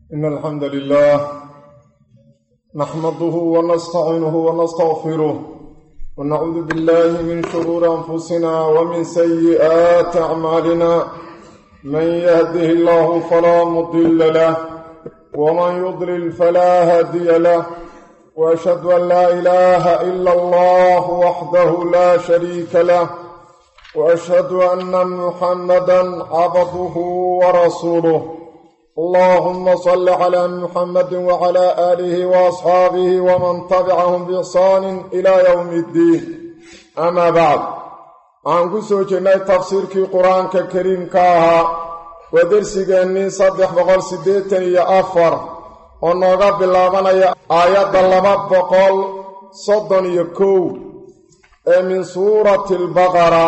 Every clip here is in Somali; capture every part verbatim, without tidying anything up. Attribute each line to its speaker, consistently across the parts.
Speaker 1: إن الحمد لله نحمده ونستعينه ونستغفره ونعوذ بالله من شرور أنفسنا ومن سيئات أعمالنا من يهده الله فلا مضل له ومن يضلل فلا هادي له وأشهد أن لا إله إلا الله وحده لا شريك له وأشهد أن محمدا عبده ورسوله اللهم صل على محمد وعلى آله وأصحابه ومن تبعهم بإحسان إلى يوم الدين أما بعد عن قصة جميع تفسير في قرآن الكريم كاها ودرسك أني صدح بقول سديتني يا أفر ونغب بالله يا آيات اللهم بقول صدن يكو من سورة البقرة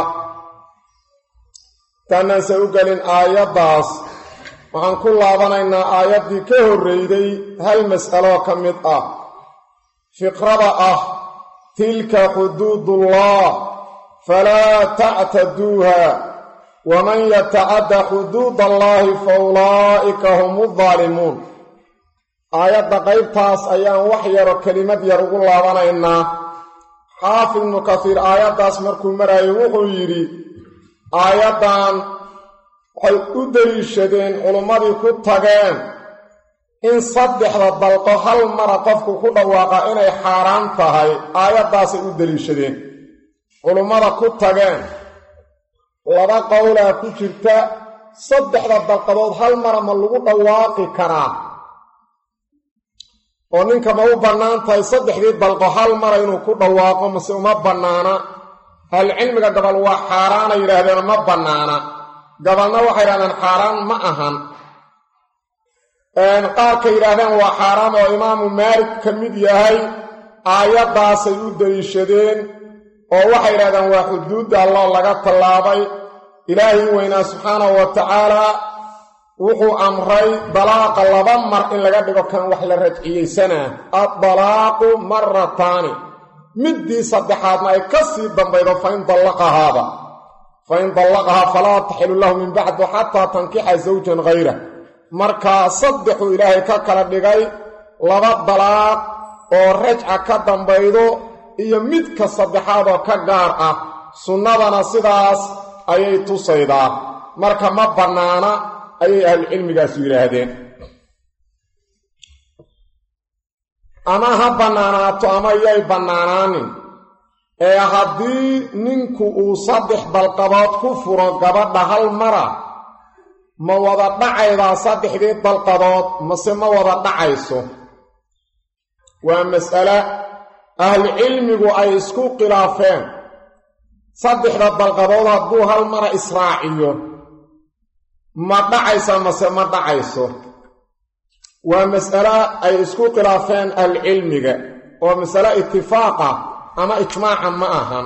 Speaker 1: تنسوك للآيات داس waxaan ku laabanaynaa aayaddii ka horreeyday hal mas'alo ka mid ah fiqrada ah tilka xuduudullah falaa tactaduuha waman yatacadda xuduudallahi fa ulaa'ika humu daalimuun aayadda qaybtaas ayaan wax yaro kelimad yar ugu laabanaynaa xaafid ibnu kasiir aayaddaas markuu maraayo wuxuu yidhi aayaddan waxay u deliishadeen culummadii ku tageen in saddexda dalqo hal mara qofku ku dhawaaqa inay xaaraan tahay aayaddaasay u deliishadeen culummada ku tageen laba qowlaa ku jirta saddexda dalqadood hal mara ma lagu dhawaaqi karaa oo ninka ma u bannaan tahay saddexdii dalqo hal mara inuu ku dhawaaqo mase uma bannaana ahlucilmiga gabal waa xaaraana yidhaahdeen ma bannaana gabalna waxay yidhahdeen xaaraan ma ahan qaarka yidhaahdeen waa xaaraam oo imaamu maalik ka mid yahay aayaddaasay u deliishadeen oo waxay yidhahdeen waa xuduudda allah laga tallaabay ilaahay weynaa subxaanahu wa tacaalaa wuxuu amray dalaaqa laba mar in laga dhigo kan wax la rajciyeysanaa addalaaqu marataani middii saddexaadna ay ka sii dambaydo fa in dallaqahaaba fain dallaqahaa falaa taxilu lahu min bacdu xataa tankixa zawjan hayra markaa saddexuu ilaahay ka kala dhigay laba dalaaq oo rajca ka dambaydo iyo midka saddexaad oo ka gaar ah sunnadana sidaas ayay tusaydaa marka ma bannaana ayay ahlucilmigaasu yidhaahdeen ama ha bannaanaato ama yay bannaanaanin ee haddii ninku uu saddex dalqadood ku furo gabadha hal mara ma wada dhacaydaa saddexdii dalqadood mase ma wada dhacayso waa mas'ale ahlucilmigu ay isku khilaafeen saddexda dalqadood hadduu hal mara israaciyo ma dhacaysa mase ma dhacayso waa mas'ale ay isku khilaafeen ahlucilmiga oo masale itifaaqa ama ijmaaca ma ahan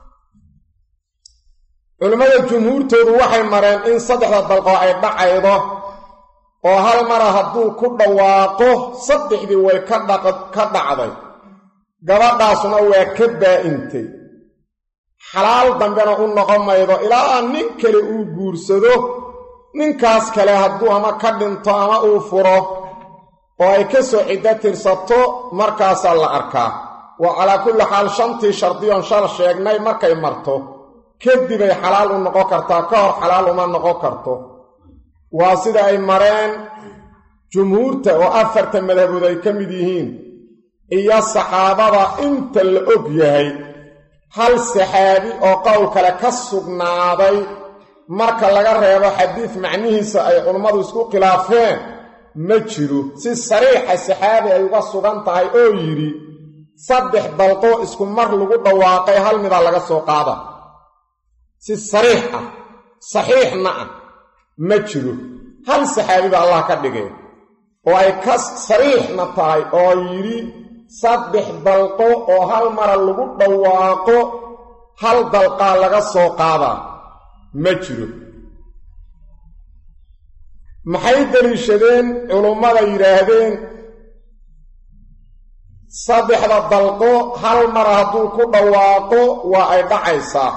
Speaker 1: culimmada jumhuurtoodu waxay mareen in saddexda dalqo ay dhacaydo oo hal mara hadduu ku dhawaaqo saddexdii way ka dhacday gabadhaasuna waa ka baa'intay xalaal dambena u noqon maydo ilaa nin kale uu guursado ninkaas kale hadduu ama ka dhinto ama uu furo oo ay ka soo ciddo tirsato markaasaa la arkaa wa calaa kulli xaal shantii shardiyoon shal sheegnay markay marto kadibay xalaal u noqon kartaa ka hor xalaal uma noqon karto waa sida ay mareen jumhuurta oo afarta madhabood ay ka mid yihiin iyo saxaabada inta la og yahay hal saxaabi oo qowl kale ka sugnaaday marka laga reebo xadiid macnihiisa ay culummadu isku khilaafeen ma jiro si sariixa saxaabi ay uga sugan tahay oo yidhi saddex dalqo isku mar lagu dhawaaqay hal midaa laga soo qaada si sariix ah saxiixna ah ma jiro hal saxaabiba allah ka dhigay oo ay ka sariixna tahay oo yidhi saddex dalqo oo hal mara lagu dhawaaqo hal dalqaa laga soo qaadaa ma jiro maxay deliishadeen culummada yidhaahdeen saddexda dalqo hal mar hadduu ku dhawaaqo waa ay dhacaysaa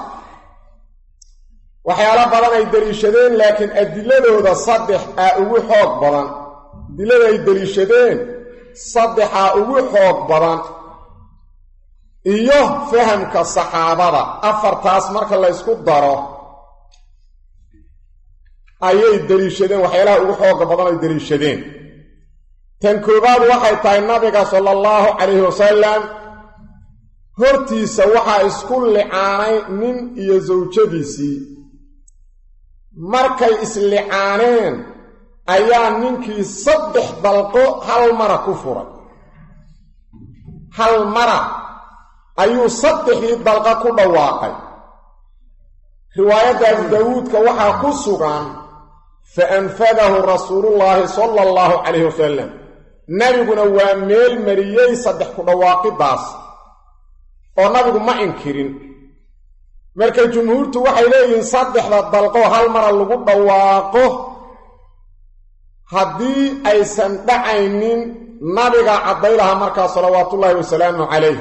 Speaker 1: waxyaalo badan ay deliishadeen laakiin adiladooda saddex aa ugu xoog badan adilada ay daliishadeen saddexa ugu xoog badan iyo fahamka saxaabada afartaas marka la isku daro ayay daliishadeen waxyaalaha ugu xoog badan ay daliishadeen tan koobaad waxay tahay nabiga sallallahu calayhi wasallam hortiisa waxaa isku licaanay nin iyo zawjadiisii markay islicaaneen ayaa ninkii saddex dalqo hal mara ku furay hal mara ayuu saddexdii dalqa ku dhawaaqay riwaayadda abu daawuudka waxaa ku sugan fa anfadahu rasuulullaahi sala allahu calayhi wasalam nabiguna waa meel mariyey saddex ku dhawaaqidaas oo nabigu ma inkirin marka jumhuurtu waxay leeyihiin saddexda dalqo hal mara lagu dhawaaqo haddii aysan dhacaynin nabiga cadday lahaa markaa salawaatullaahi wasalaamu calayh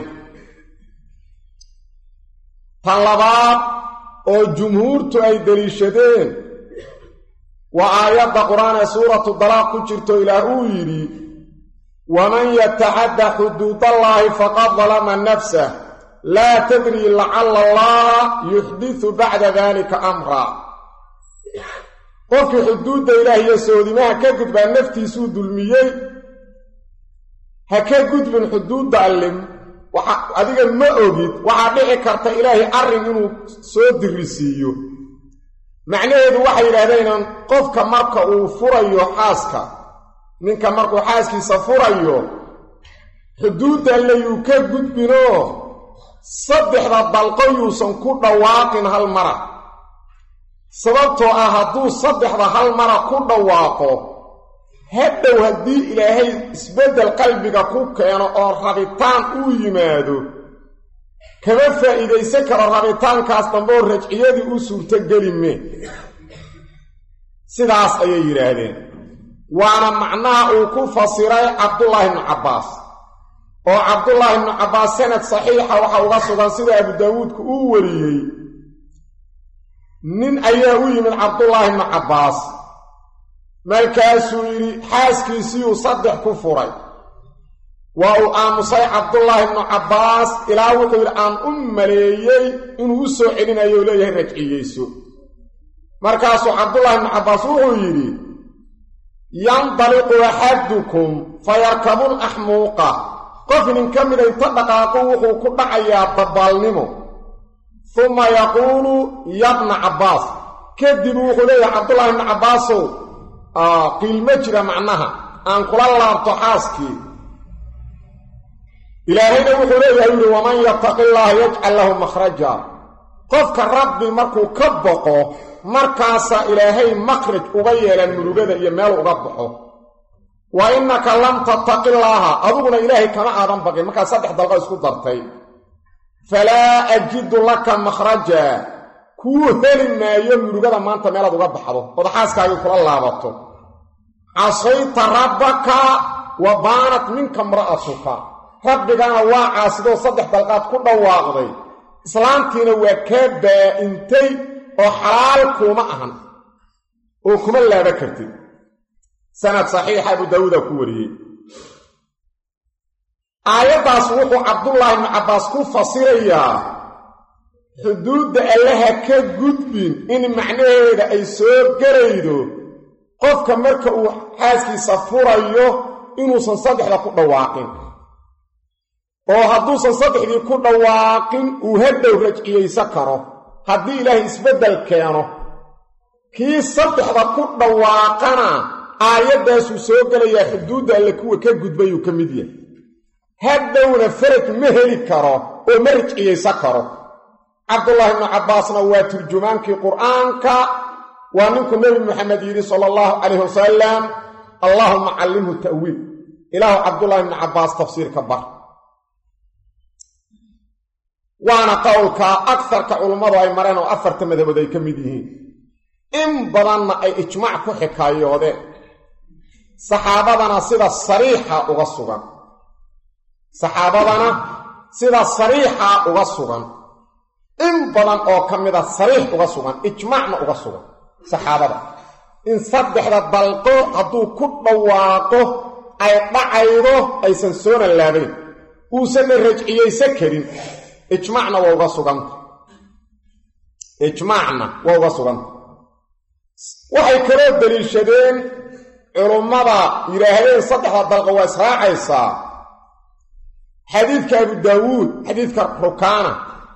Speaker 1: tan labaad oo jumhuurtu ay daliishadeen waa aayadda qur-aan ee suuratu dalaaq ku jirto ilaah uu yidhi waman yatacadda xuduudallaahi faqad dalama nafsah laa tadri lacalla allaha yuxdisu bacda daalika amraa qofkii xuduudda ilaah iyo soodimaha ka gudbaa naftiisuu dulmiyey ha ka gudbin xuduudda allim waxa adiga ma ogid waxaa dhici karta ilaahay arrin inuu soo dirisiiyo macnaheedu waxay yidhaahdeen qofka marka uu furayo xaaska ninka markuu xaaskiisa furayo xuduudda alle yuu ka gudbinoo saddexda dalqo yuusan ku dhawaaqin hal mara sababtoo ah hadduu saddexda hal mara ku dhawaaqo hadhow haddii ilaahay isbeddel qalbiga ku keeno oo rabitaan uu yimaado kama faa'iidaysan karo rabitaankaas dambe oo rajciyadii u suurtogeli me sidaas ayay yidhaahdeen waana macnaha uu ku fasiray cabdullaahi ibnu cabbaas oo cabdullaahi ibnu cabbaas sanad saxiixa waxa uga sugan sida abu daawuudku uu wariyey nin ayaa u yimid cabdullaahi ibnu cabbaas markaasuu yidhi xaaskiisiiyuu saddex ku furay waa uu aamusay cabdullaahi ibnu cabbaas ilaa wuxuu yidhi aan u maleeyey inuu u soo celinayo leeyahay rajciyeyso markaasuu cabdullaahi ibnu cabbaas wuxuu yidhi yandaliqu axadukum fayarkabul axmuuqa qof nin ka mida inta dhaqaaqu wuxuu ku dhacayaa dabaalnimo uma yaquulu yabna cabbaas kadib wuxuu leeyahay cabdullaahi ibnu cabbaasow qiilma jira macnaha aan kula laabto xaaskii ilaahayna wuxuu leeyahay yidhi waman yattaqi llaaha yajcal lahu makhraja qofka rabbi markuu ka boqo markaasaa ilaahay makhraj uga yeelaan murugada iyo meel uga baxo wa innaka lam tattaqi llaaha adiguna ilaahay kama aadan baqin markaa saddex dalqo isku dartay falaa ajidu laka makhraja kuu heli maayo murugada maanta meelaad uga baxdo ood xaaskaagii kula laabato casayta rabbaka wa baanat minka mra'atuka rabbigana waa caasidoo saddex dalqaad ku dhawaaqday islaantiina waa kaa baa-intay oo xalaal kuuma ahan oo kuma laaba kartid sanad saxiixa abu daawuuda ku wariyey aayaddaas wuxuu cabdullaahi ibnu cabbaas ku fasirayaa xuduudda allaha ka gudbin in macnaheeda ay soo garaydo qofka marka uu xaaskiisa furayo inuusan saddexda ku dhawaaqin oo hadduusan saddexdii ku dhawaaqin uu hadhow rajciyaysan karo haddii ilaahay isbeddel keeno kii saddexda ku dhawaaqana aayaddaasuu soo gelayaa xuduudda alle kuwa ka gudbayuu ka mid yahay hadhowna faraj ma heli karo oo ma rajciyaysan karo cabdullaahi ibnu cabbaasna waa turjumaankii qur'aanka waa ninkuu nebi moxamed yidhi sala allahu calayhi wasalam allaahuma callimhu ta'wiil ilaahu cabdullaahi ibnu cabbaas tafsiirka bar waana qowlka agarka culummadu ay mareen oo afarta madhabood ay ka mid yihiin in badanna ay ijmaac ku xikaayoodeen saxaabadana sida sariixa uga sugan saxaabadana sida sariixa uga sugan in badan oo ka mida sariix uga sugan ijmaacna uga sugan saxaabada in saddexda dalqo hadduu ku dhawaaqo ay dhacaydo aysan soona laabayn uusan rajciyeysan karin ijmaacna waa uga suganta ijmaacna waa uga suganta waxay kaloo daliishadeen culummada yidhaahdeen saddexda dalqo waa israacaysaa xadiidka abu daawuud xadiidka rukaana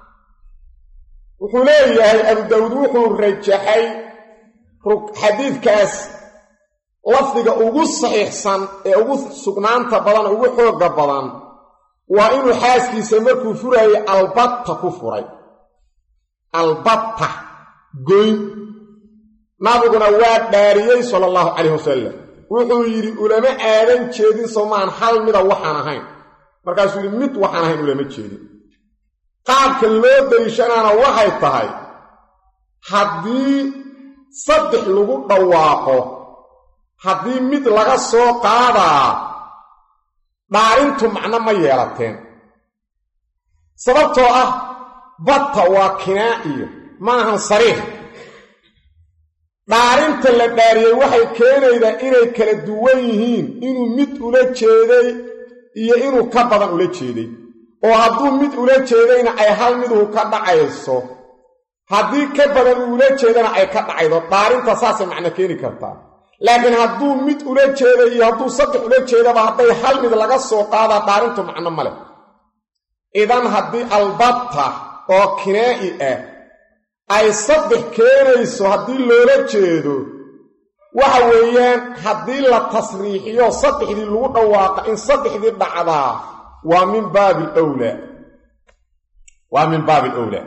Speaker 1: wuxuu leeyahay abu daawuud wuxuu rajaxay xadiidkaas lafdiga ugu saxiixsan ee ugu sugnaanta badan ugu xoogga badan waa inuu xaaskiisa markuu furayay albatta ku furay albatta goyn nabiguna waa dhaariyey sala allahu calayh wasalam wuxuu yidhi ulama aadan jeedin somaan hal mida waxaan ahayn markaasuu yidhi mid waxaan ahayn ulama jeedin qaabka loo daliishanaana waxay tahay haddii saddex lagu dhawaaqo haddii mid laga soo qaadaa dhaarintu macno ma yeelateen sababtoo ah batta waa kinaa'iyo ma ahan sariix dhaarinta la dhaariyey waxay keenaydaa inay kala duwan yihiin inuu mid ula jeeday iyo inuu ka badan ula jeeday oo hadduu mid ula jeedayna ay hal miduhu ka dhacayso haddii ka badan uu ula jeedana ay ka dhacaydo dhaarinta saasay macno keeni kartaa laakiin hadduu mid ula jeeday iyo hadduu saddex ula jeedaba hadday hal mid laga soo qaadaa dhaarintu macno ma leh idan haddii albatta oo kinaa'i ah ay saddex keenayso haddii loola jeedo waxa weeyaan haddii la tasriixiyo saddexdii lagu dhawaaqa in saddexdii dhacdaa waa min baabi alawlaa waa min baabi alawlaa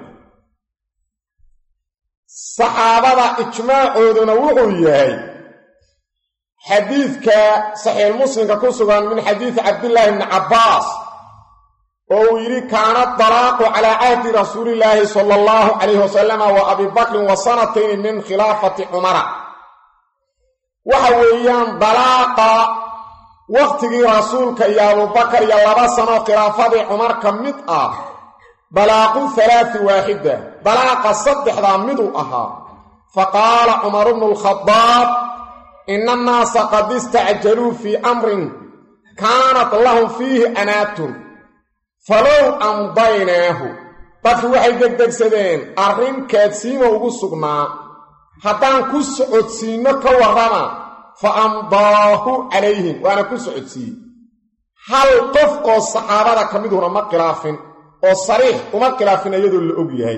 Speaker 1: saxaabada ijmaacooduna wuxuu yahay xadiidka saxiix muslimka ku sugan min xadiidi cabdillaahi bni cabbaas oo uu yidhi kaana dalaaqu calaa cahdi rasuulillaahi sala allahu calayhi wasalama wa abi bakrin wa sanatayni min khilaafati cumara waxa weeyaan dalaaqa wakhtigii rasuulka iyo abubakar iyo laba sano khilaafadii cumar ka mid ah dalaaqu halaati waaxida dalaaqa saddexdaa miduu ahaa fa qaala cumaru bnu lkhadaab ina annaasa qad istacjaluu fii amrin kaanat lahum fiihi anaatun falow amdaynaahu dadku waxay degdegsadeen arrin kaadsiima ugu sugnaa haddaan ku socodsiinno ka warrama fa amdaahu calayhim waana ku socodsiiyey hal qof oo saxaabada ka miduna ma khilaafin oo sariix uma khilaafin iyadoo la og yahay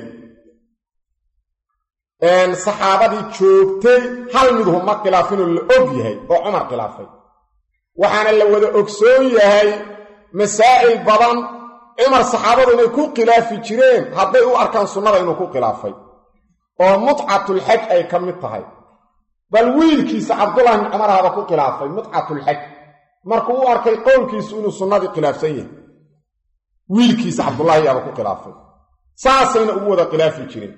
Speaker 1: saxaabadii joogtay hal midhu ma khilaafinoo la og yahay oo cumar khilaafay waxaana la wada ogsoon yahay masaa'il badan cumar saxaabadu inay ku khilaafi jireen hadday u arkaan sunnada inuu ku khilaafay oo mutcatulxaj ay ka mid tahay bal wiilkiisa cabdullahi bni cumar haba ku khilaafay mutcatulxaj markuu u arkay qowlkiisu inuu sunnadii khilaafsan yahay wiilkiisa cabdullaahi yaaba ku khilaafay saasayna ugu wada khilaafi jireen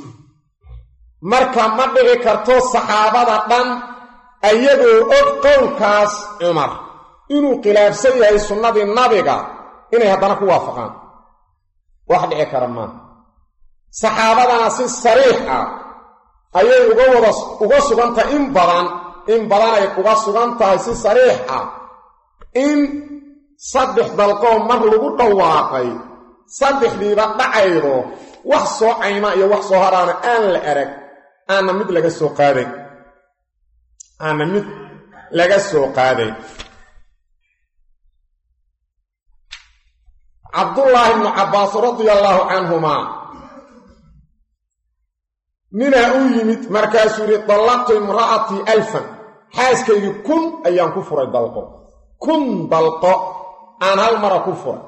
Speaker 1: marka ma dhici karto saxaabada dhan ayagoo og qowlkaas cumar inuu khilaafsan yahay sunnadii nabiga inay haddana ku waafaqaan wax dhici kara maaha saxaabadana si sariix ah ayay uga wada uga sugan tahay in badan in badan ay uga sugan tahay si sariix ah in saddex dalqoo mar lagu dhawaaqay saddexdiiba dhacaydo wax soo cayma iyo wax soo haraana aan la arag aanna mid laga soo qaaday aanna mid laga soo qaaday cabdullaahi bnu cabbaas radia allaahu canhumaa ninaa u yimid markaasuu yidhi dallaqtu imra'atii alfan xaaskaygii kun ayaan ku furay dalqo kun dalqo aan hal mara ku furay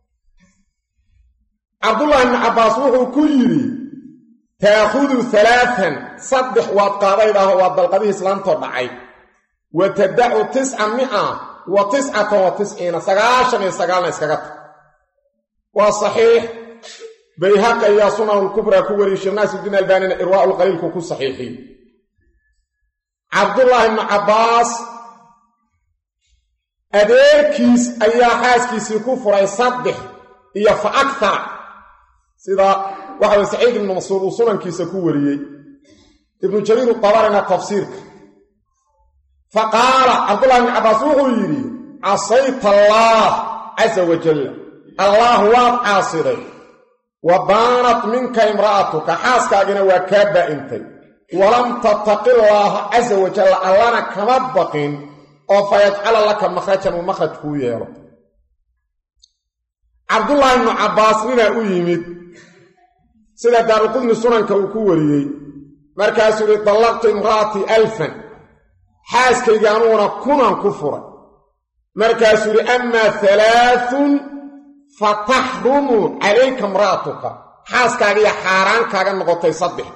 Speaker 1: cabdullaahi bnu cabbaas wuxuu ku yidhi taakhudu halaatan saddex waad qaadaydaah waa dalqadihii islaantoo dhacay wa tadacu tisca mi'a wa tiscatan wa tisciina sagaashan iyo sagaalna iskaga tag waa saxiix bayhaqi ayaa sunanulkubraa ku wariyey sheekh naasirudiin albaanina irwaa'ulqaliilku ku saxiixiyey cabdullaahi bnu cabbaas adeerkiis ayaa xaaskiisii ku furay saddex iyo fa akthar sida waxa way saciid ibnu masruur uu sunankiisa ku wariyey ibnu jariir udabarina tafsiirka فقال عبد الله بن عباس وغيري عصيت الله عز وجل الله واض عاصري وبانت منك امرأتك حاسك أجنا وكابة انت ولم تتق الله عز وجل ألانا كمبقين أو فيجعل لك مخرجا ومخرج كوية عبد الله بن عباس لنا أيمد سيدة دار القدن سنن كوكوري مركز يقول طلقت امرأتي ألفا حاسك يجانون كنا كفرا مركز يقول أما ثلاث فتحرم عليك امرأتك حاسك يجي حاران كاغن نغطي صدح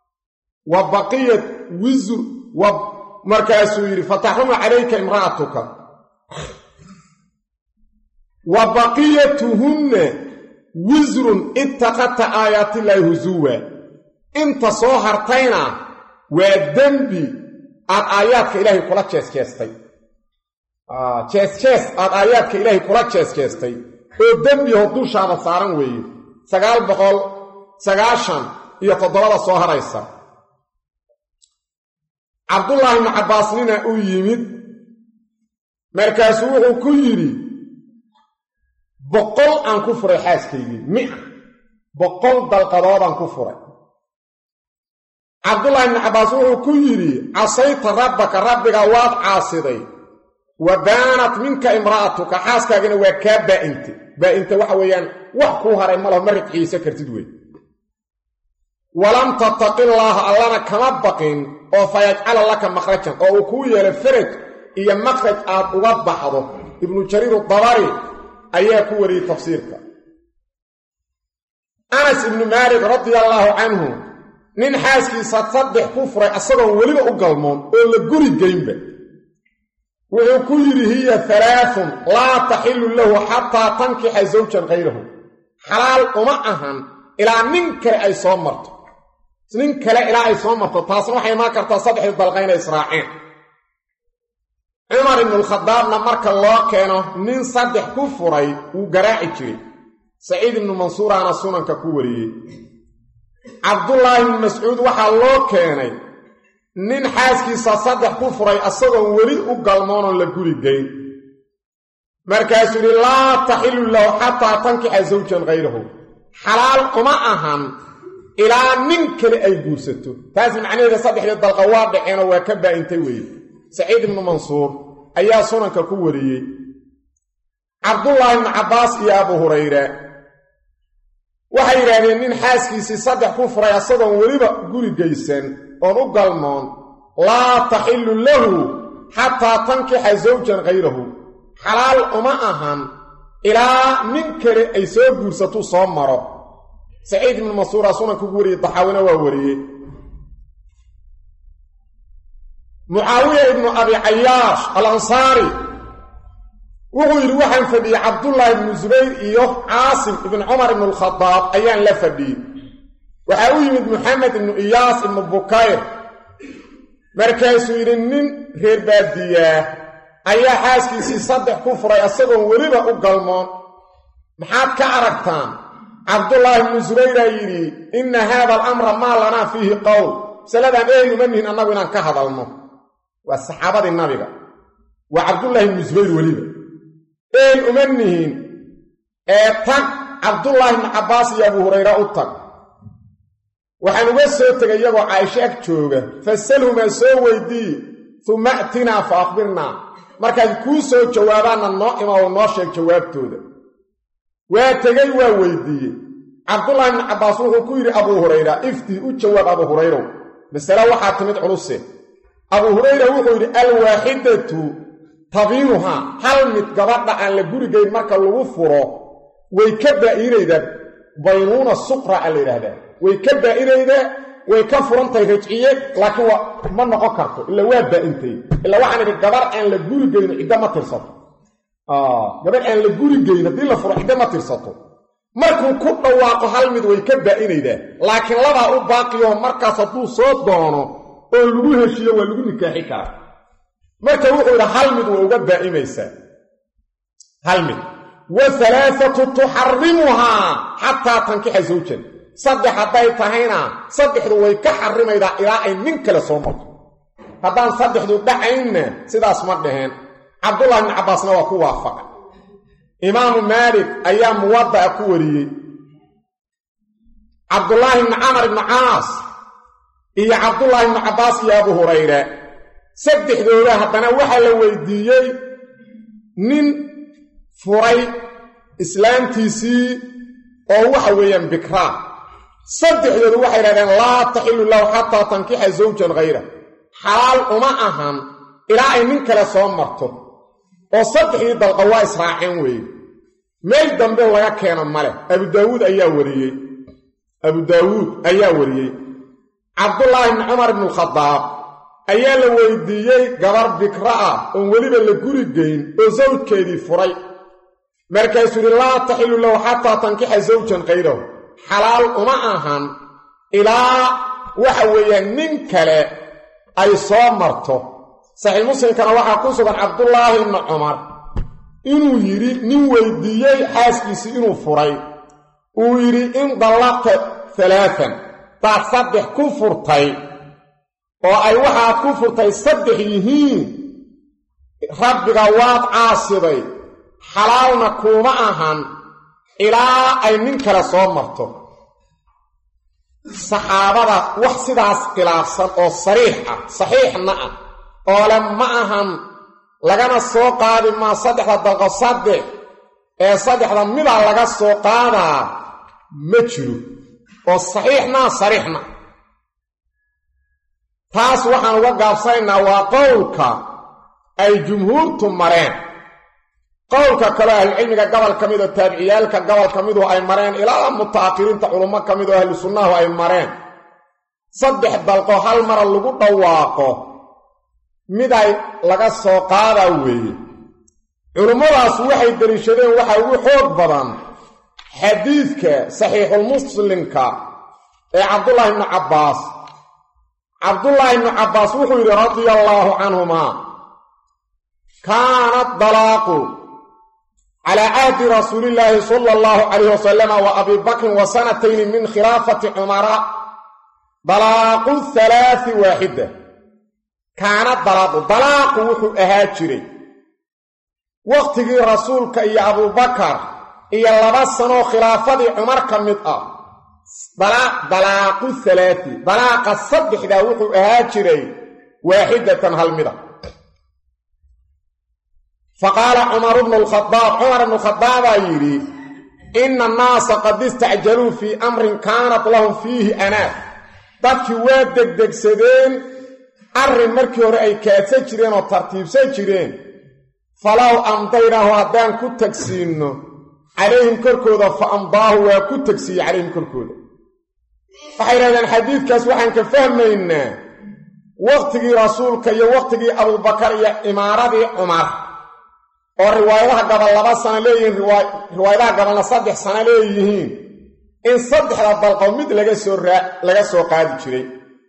Speaker 1: وبقية وزر ومركز يقول فتحرم عليك امرأتك وبقيتهن وزر اتقت آيات الله هزوا انت صوهرتينا ودنبي آد آياتك إلهي كلا تشيس تشيستي آه تشيس تشيس آد آياتك إلهي كلا تشيس تشيستي ودنبي هدو شعب صارن وي سقال بقول سقاشان يتضرر صوهر إيسا عبد الله بن عباس لنا أيمد مركزوه كيري بقول أن كفر حاسكيني مئة بقول دلقضاء أن كفر عبد الله بن عباس كيري عصيت ربك ربك واد عاصدي وبانت منك امرأتك حاسك أجن وكاب بأنت بأنت وحويا وحكوها رأي مرق عيسى كرتدوي ولم تتق الله ألنا كمبقين أو فيجعل لك مخرجا أو كوية لفرج إيا مخرج آد وضبحه ابن جرير الضبري أيها كوري تفسيرك أنس بن مالك رضي الله عنه نين حاسكي ستصدح كفر أصلا ولما أقلمون أولا قولي الجيمبة ويقولي هي ثلاث لا تحل له حتى تنكح زوجا غيره حلال أمعها إلى ننكر أي صمرت ننكر إلى أي صمرت تصنوحي ما كرت صدح الضلغين إسرائيل عمر بن الخطاب نمرك الله كانوا من صدح كفري وقراعي جري سعيد بن منصور أنا سنن ككوري عبد الله بن مسعود وحا الله كاني نين حاسكي صدح كفري أصدق ولي وقلمان لقولي جين مركز لا تحل له حتى تنكح زوجا غيره حلال أمعها إلى ننكر أي قوسته تازم عني إذا صدح للضلغوار بحين وكبا انتوي سعيد بن منصور أيها سنن ككوري عبد الله بن عباس يا أبو هريرة وحيراني من حاسكيسي صدح كفر يصدق وليبا قولي جيسان ونقلمان لا تحل له حتى تنكح زوجا غيره حلال أمعها إلى منكر أي سوء قرصة صامرة سعيد بن منصور سنن ككوري ضحاونا ووريه معاوية ابن أبي عياش الأنصاري وغير وحن فدي عبد الله بن زبير إيوه عاصم ابن عمر بن الخطاب أيان لفدي وحاوي من محمد بن إياس بن بكير مركز ويرنين غير بادية أيها حاسكي سيصدح كفر يصدق وليبا أقلمان محاد كعركتان عبد الله بن زبير يري إن هذا الأمر ما لنا فيه قول سلدا أيه منهن أنه إنان كهذا المو والصحابة النبي وعبد الله بن زبير وليبا أيه منهن أتك عبد الله بن عباس يا أبو هريرة أتك وحن وسو تغيغو عائشه اكتوغا فسلهما سو ويدي ثم اتنا فاخبرنا markaad ku soo jawaabana noo ima oo noo sheeg jawaabtooda waa tagay waa weydiiyay Abdullah ibn Abbas wuxuu ku yiri Abu Hurayra ifti u jawaab Abu Hurayra masala waxa timid culus Abu Hurayra wuxuu yiri al wahidatu tabiruha hal mid gabadha aan la gurigeyn marka lagu furo way ka baa'ireeyda baynuna suqra al yiraahdaa way ka baa'ireeyda way ka furantay rajciye laakiin ma noqon karto illa waa baa'intay illa waxaan idin gabar aan la gurigeyn cidama tirsato ah gabar aan la gurigeyn hadii la furo cidama tirsato markuu ku dhawaaqo hal mid way ka baa'ireeyda laakiin laba u baaqiyo markaas haduu soo doono oo lagu heshiyo waa lagu nikaaxi karaa marka wuxuu ila hal mid waa uga baa'imaysa hal mid wa thalathatu tuharrimuha hatta tankiha zawjan saddex haday tahayna saddexdu way ka xarimayda ilaa ay nin kale soo marto haddaan saddexdu dhacaynna sidaas ma dhaheen cabdullahi ibnu cabbaasna waa ku waafaqay imaamu maalik ayaa muwadda'a ku wariyey cabdullaahi ibnu camar ibnu caas iyo cabdullaahi ibnu cabbaas iyo abu hurayra saddexdooda haddana waxaa la weydiiyey nin furay islaamtiisii oo waxa weeyaan bikraa saddexdoodu waxay yidhahdeen laa taxilu lahu xataa tankixa zawjan hayra xalaal uma ahan ilaa ay nin kale soo marto oo saddexdii dalqa waa israaceen weeye meel dambe laga keeno male abu daawuud ayaa wariyey abu daawuud ayaa wariyey cabdullaahi ibni cumar ibnu alkhadaab ayaa la weydiiyey gabar bikra ah oon weliba la guri geyn oo sawjkeedii furay markaasuu yidhi laa taxilu lahu xataa tankixa zawjan hayrahu xalaal uma ahan ilaa waxa weeyaan nin kale ay soo marto saxiix muslimkana waxaa ku sugan cabdullaahi ibni cumar inuu yidhi nin weydiiyey xaaskiisii inuu furay uu yidhi in dallaqta alaaan daad saddex ku furtay oo ay waxaad ku furtay saddex yihiin rabbiga waad caasiday xalaalna kuuma ahan ilaa ay nin kale soo marto saxaabada wax sidaas khilaafsan oo sariix ah saxiixna ah oo le ma ahan lagana soo qaadi maa saddexda dalqo saddex ee saddexda midaa laga soo qaadaa ma jiro oo saxiixna sariixna taas waxaan uga gaabsanaynaa waa qowlka ay jumhuurtu mareen qowlka kaleo ahlucilmiga gobol ka mid oo taabiciyaalka gobol ka midu ay mareen ilaa muta'akhiriinta culummo ka mid oo ahlu sunnahu ay mareen saddex dalqo hal mara lagu dhawaaqo mid ay laga soo qaadaa weeye culummadaas waxay deliishadeen waxaa ugu xoog badan xadiidka saxiixulmuslimka ee cabdullaahi ibnu cabbaas cabdullaahi ibnu cabbaas wuxuu yidhi radia allaahu canhumaa kaana dalaaqu calaa cahdi rasuulillaahi sala allahu calayhi wasalama wa abii bakrin wa sanatayni min khilaafati cumara dalaaqu halaati waaxida kaana dalaaqu dalaaqu wuxuu ahaa jiray wakhtigii rasuulka iyo abuubakar iyo laba sanoo khilaafadii cumar ka mid ah dalaaqu halaati dalaaqa saddexdaa wuxuu ahaa jiray waaxidatan hal mida faqaala cumaru bnu lkhadaab cumar ibnu khadaabaa yidhi ina annaasa qad istacjaluu fii amrin kaanat lahum fiihi anaaf dadkii waa degdegsadeen arrin markii hore ay kaadsan jireen oo tartiibsan jireen falow amdaynaahu haddaan ku tagsiinno calayhim korkooda fa amdaahu waa ku tagsiiye calayhim korkooda waxay yidhahdeen xadiidkaas waxaan ka fahmaynaa wakhtigii rasuulka iyo wakhtigii abuubakar iyo imaaradii cumar oo riwaayadaha gabal laba sano leeyihiin riwaayadaha gabalna saddex sano leeyihiin in saddexda dalqo mid laga soo raa laga soo qaadi jiray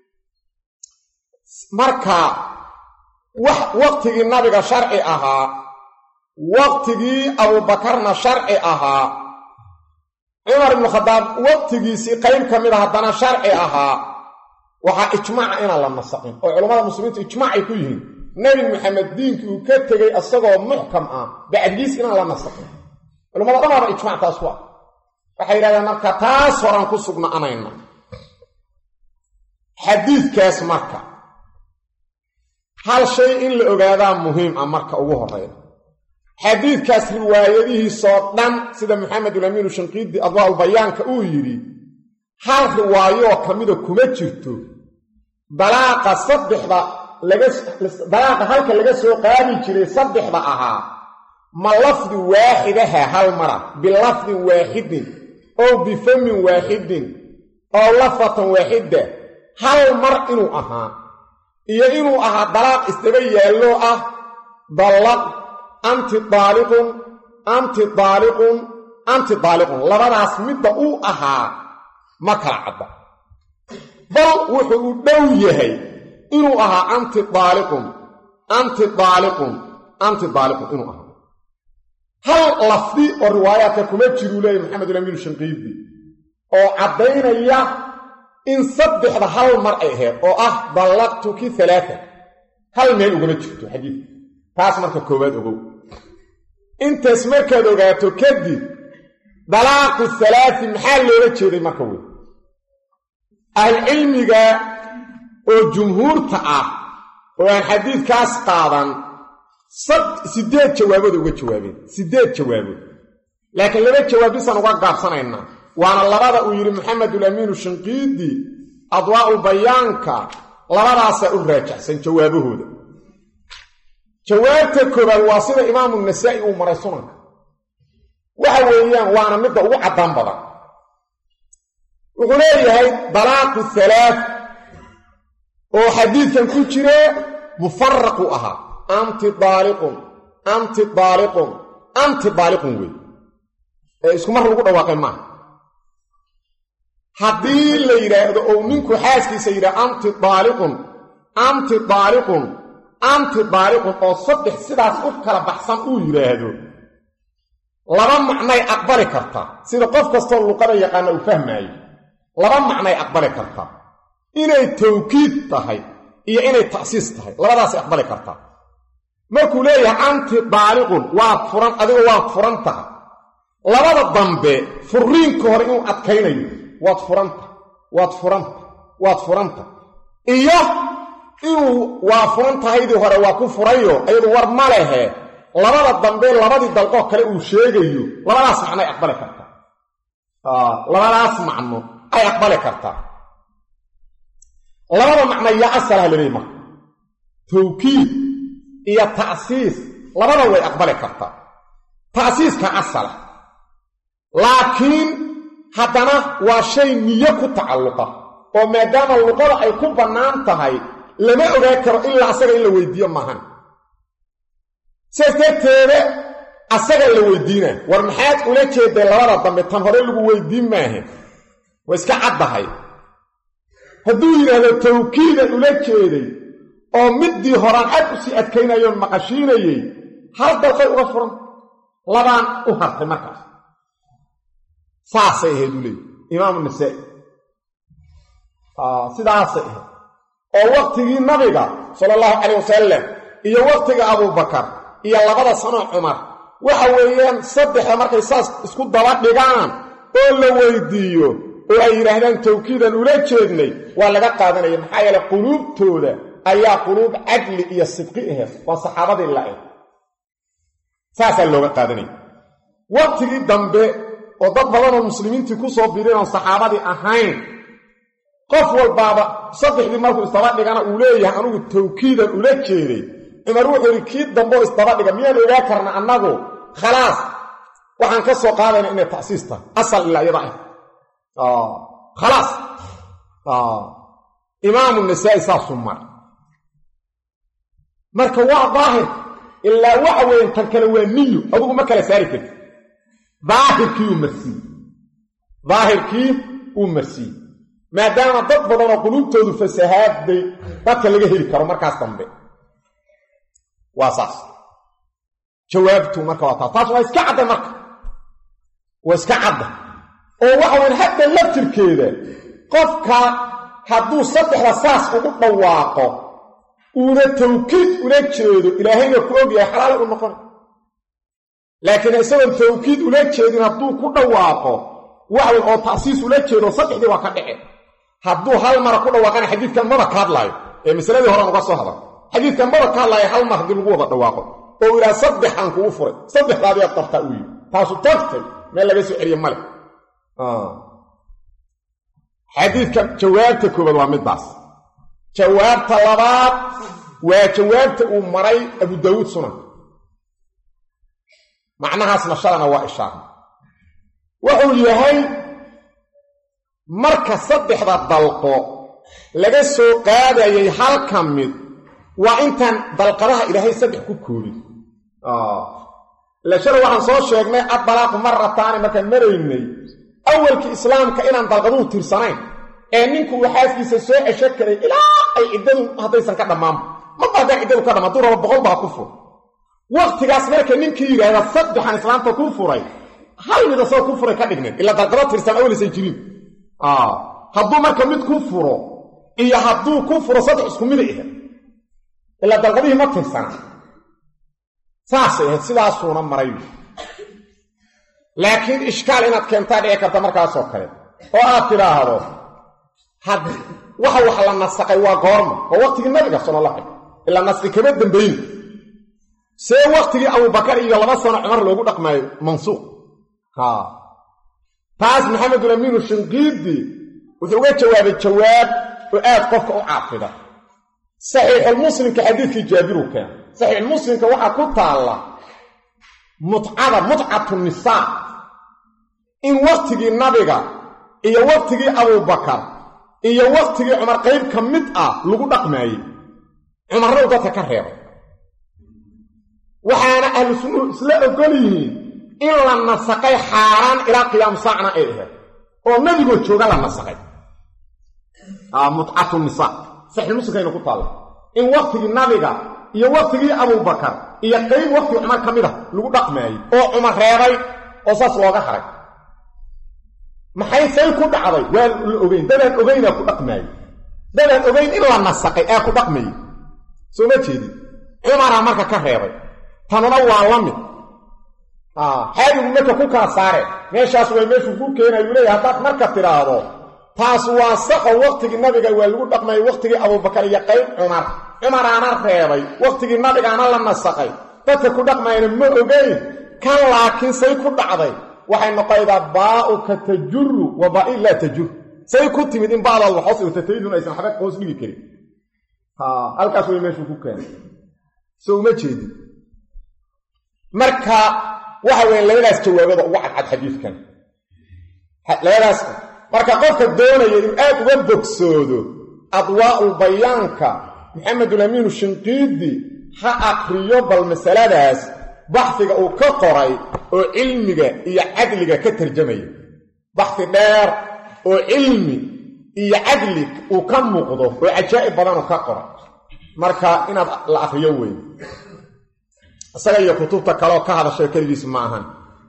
Speaker 1: marka wax wakhtigii nabiga sharci ahaa wakhtigii abuubakarna sharci ahaa cumar ibnu khadaab wakhtigiisii qayb ka mid a haddana sharci ahaa waxaa ijmaaca inaan la nasaqin oo culammada muslimiintu ijmaacay ku yihiin nebi maxamed diinkii uu ka tegey isagoo muxkam ah bacdigiis inaan la nasaqin culammada dhamaaba ijmaac taas waa waxay yidhahdeen marka taas horaan ku sugnaanayna xadiidkaas marka hal shay in la ogaadaa muhiim ah marka ugu horreyda xadiidkaas riwaayadihiisoo dhan sida maxamedulamiinu shanqiidi adwaaulbayaanka uu yidhi hal riwaayoo ka mida kuma jirto dalaaqa saddexda dalaaqa halka laga soo qaadi jiray saddexda ahaa ma lafdi waaxidaha hal mara bilafdin waaxidin ow bifamin waaxidin ow lafatan waaxida hal mar inuu ahaa iyo inuu ahaa dalaaq isdaba yaalloo ah dallaq anti daaliqun anti daaliqun anti daaliqun labadaas midda uu ahaa ma kala cadda bal wuxuu u dhow yahay inuu ahaa anti daaliqun anti daaliqun anti daaliqun inuu ahaa hal lafdi oo riwaayaadka kuma jiruu leeyahy maxamedulamiinu shanqiidi oo caddaynaya in saddexda hal mar ay ahayd oo ah dallaqtuki halaata hal meel ugama jirto xadiidka taas marka koowaad ogow intaas markaad ogaato kadib dalaaqu thalathi maxaa loola jeeday marka wey ahlucilmiga oo jumhuurta ah oo aan xadiidkaas qaadan sideed jawaabood uga jawaabeen sideed jawaabood laakiin laba jawaab bisan uga gaabsanaynaa waana labada uu yidhi maxamedul amiinu shinqiidi adwaa'ul bayaanka labadaasaa u raajacsan jawaabahooda jawaabta koobaad waa sida imaamu nasaa'i uu maray sunanka waxa weeyaan waana midda ugu caddaan badan wuxuu leeyahay dalaaqu halaath oo xadiidkan ku jira mufaraqu ahaa anti daaliqun anti daaliqun anti daaliqun wey ee isku mar lagu dhawaaqay maaha haddii la yidhaahdo oo ninku xaaskiisa yidhaha anti daaliqun anti daaliqun anti daaliqun oo saddex sidaas u kala baxsan uu yidhaahdo laba macnay aqbali kartaa sida qof kastoo luqada yaqaana uu fahmaayo laba macnay aqbali kartaa inay tawkiid tahay iyo inay ta'siis tahay labadaasay aqbali kartaa markuu leeyahay anti daaliqun waad furan adiga waad furan tahay labada dambe furiinka hore inuu adkaynayo waad furanta waad furanta waad furanta iyo inuu waa furan tahaydii hore waa ku furayo ayadu war ma lehe labada dambe labadii dalqoo kale uu sheegayo labadaas macno ay aqbali kartaa labadaas macno ay aqbali kartaa labada macno yaa asalaha laleeyahy marka tawkiid iyo ta'siis labada way aqbali kartaa ta'siiska asala laakiin haddana waa shay niyo ku tacalluqa oo maadaama luqada ay ku bannaan tahay lama ogaan karo ilaa asaga in la weydiiyo maahan sidaas darteeda asaga la weydiina war maxaad ula jeeday labada dambe tan hore lagu weydiin maaha waa iska caddahay hadduu yidhaahdo tawkiidan ula jeeday oo middii horaan aad u sii adkaynayoon maqashiinayey hal dalqay uga furan labaan u hartay markaas saasay ahayd u leeyi imaamu nasaa'i sidaasay ahayd oo waqtigii nabiga sala allahu calayh wasalam iyo waqtiga abubakar iyo labada sanoo cumar waxa weeyaan saddexda markay saas isku daba dhigaan oo la weydiiyo oo ay yidhaahdaan tawkiidan ula jeednay waa laga qaadanaya maxaa yeele quluubtooda ayaa quluub cadli iyo sidqi ahayd waa saxaabadii la-eg saasaa looga qaadanaya waqtigii dambe oo dad badanoo muslimiintii ku soo biireen oon saxaabadii ahayn qof walbaaba saddexdii markuu isdaba dhigana uu leeyahay anugu tawkiidan ula jeeday cumar wuxuu yidhi kii dambeoo isdaba dhiga miyaan ogaa karna annagu khalaas waxaan ka soo qaadayna inay ta'siis tahay asal ilaa iyada ah khalaas imaamu nasaa'i saasuu mar marka waa daahir ilaa waxa weeyaan tan kale waa niyo adugu ma kala saari karti daahirkii uu marsiiye daahirkii uu marsiiye maadaama dad badanoo quluubtoodu fasahaadbay dadka laga heli karo markaas dambe waa saas jawaabtu marka waa taas taas waa iska cadda marka waa iska cadda oo waxa weyn hadda laftirkeeda qofka hadduu saddexda saas ugu dhawaaqo uuna tawkiid ula jeedo ilaahayna ku og yahay xalaal u noqona laakiin isagoon tawkiid ula jeedin hadduu ku dhawaaqo waxweyn oo ta'siis ula jeedo saddexdii waa ka dhace hadduu hal mara ku dhawaaqana xadiidkan maba ka hadlaayo ee masaladii horan uga soo hadal xadiidkan maba ka hadlaayo hal mar haddii lagu wada dhawaaqo oo ilaa saddexan kugu furay saddexdaadii aad qabtaa u yidhi taasu tagtay meel laga soo celiye male xadiidka jawaabta koobaad waa middaas jawaabta labaad waa jawaabta uu maray abu daawuud sunanka macnahaasna shalana waa ishaara wuxuu yahay marka saddexda dalqo laga soo qaadayay hal ka mid waa intaan dalqadaha ilaahay saddex ku koobin la shalay waxaan soo sheegnay addalaaqu marataani markaan maraynay awalkii islaamka inaan dalqaduhu tirsanayn ee ninku uu xaaskiisa soo cesho karay ilaa ay ciddadu haddaysan ka dhammaanba maba haddaa ciddadu ka dhammaan hadduu rabo boqol baa ku fur waqtigaas marka ninkii yidhaahda saddexan islaamta ku furay hal mid asagoo ku furay ka dhignayn ilaa dalqado tirsan awlaysan jirin hadduu marka mid ku furo iyo hadduu ku furo saddex isku miday ahayd إلا دلقبيه ما تنسانا ساسي سيداسونا مريو لكن إشكال إنك كنتان إيه كنت مركز سوكري وآترا هذا حد وحا وحا لنسقي وقرم ووقت النبي صلى الله عليه وسلم إلا نسقي كبير دنبين سي وقت أبو بكر إيا الله صنع عمر لو قلت ما منسوق ها تاس محمد الأمين الشنقيدي وثوغيت جواب الجواب وآت قفك أعاقده صحيح المسلم كحديث جابر كان صحيح المسلم كوحا كنت الله متعة متعة النساء إن وقتي النبي إيا وقتي أبو بكر إيا وقتي عمر قيب كمتأة لغو دقماي عمر رو تتكرر وحانا أهل السنة إسلاء قليه إلا النسقي حاران إلى قيام ساعنا إليه والنبي قلت شو قال النسقي آه متعة النساء صحيح المسلم كان يقول الله إن وقتي النبي إيا وقتي أبو بكر إيا قيب وقتي عمر كمتأة لغو دقماي أو عمر ريري وصاص لوغا حرك maxay say ku dhacday waa ogeyn dadaan ogeyna ku dhaqmay dadaan ogeyn in la nasaqay ee ku dhaqmay soo ma jeedi umara marka ka reebay tanuna waa la mid ah hayr marka ku ka saare meeshaas way meeshu ku keenay uu leeyahay hadaad marka tiraado taas waa sax waqtigii nabiga waa lagu dhaqmay waqtigii Abu Bakar iyo qayb Umar Umar ana reebay waqtigii nabiga ana la nasaqay dadka ku dhaqmayna ma ogeyn kan laakiin say ku dhacday waxay noqoydaa baa'uka tajurru wa ba'i la tajur say ku timid in baad Allah hoos u tatayidun aysan xabad hoos dhigi karin ha halkaas way meeshu ku keenay soo ma jeedi marka waxa weyn leedaas jawaabada ugu cad xadiiskan leedaas marka qofka doonaya in aad uga bogsoodo adwaa'ul bayaanka Muhammad al-Amin al-Shinqidi ha aqriyo bal masaladaas بحثك او كقري او علمك iyo adliga ka tarjamay bahthi dheer oo ilmi iyo adlig uu ka muuqdo oo ajaa'ib badan ka qoro marka inaad la akhriyo weey asaga iyo kutubta kale oo ka hadashay kaligiis ma ahan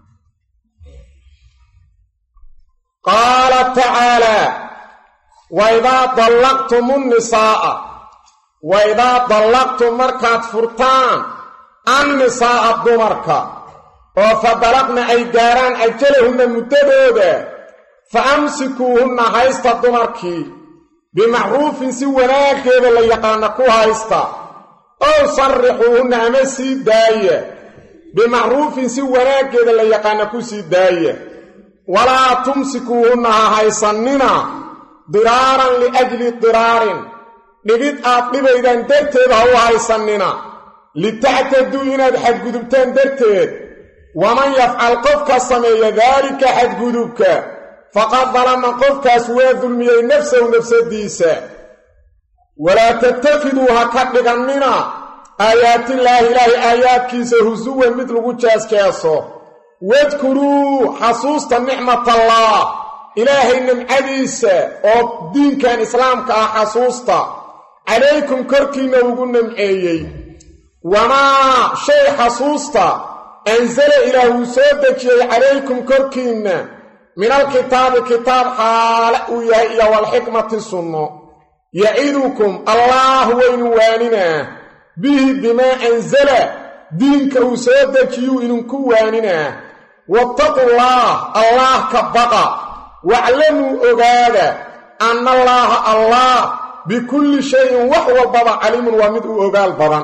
Speaker 1: qala ta'ala wa idha talaqtumun nisaa wa idha talaqtum markat furtan النساء الضمركة وفضلقنا أي جاران أجلهن مددودة فأمسكوهن هايست الضمركي بمعروف سونا كيف اللي يقانكو هايست أو صرحوهن أمسي داية بمعروف سونا كيف اللي يقانكو سيداية ولا تمسكوهن هايسننا ضرارا لأجل ضرار نبيت أطلب إذا انتبتب هو هايسننا لتعتدوا إناد حد قدبتان درتين ومن يفعل قفك الصمي ذلك حد قدبك فقد ظلم قفك أسوى ظلمي نفسه ونفس الديسة ولا تتخذوها كبغا منا آيات الله إله آيات كيسة هزوا مثل قجاز كيسو واذكروا حصوصة نعمة الله إلهي من عديسة ودين كان إسلام كحصوصة عليكم كركينا وقلنا معيي وما شيء حصوصة أنزل إله سودك عليكم كركين من الكتاب كتاب حالة ويهي والحكمة السنة يعيدكم الله وينواننا به بما أنزل دينك وسودك ينكواننا واتقوا الله الله كبقى واعلموا أغادا أن الله الله بكل شيء وحو البضع عليم ومدعو أغال بضع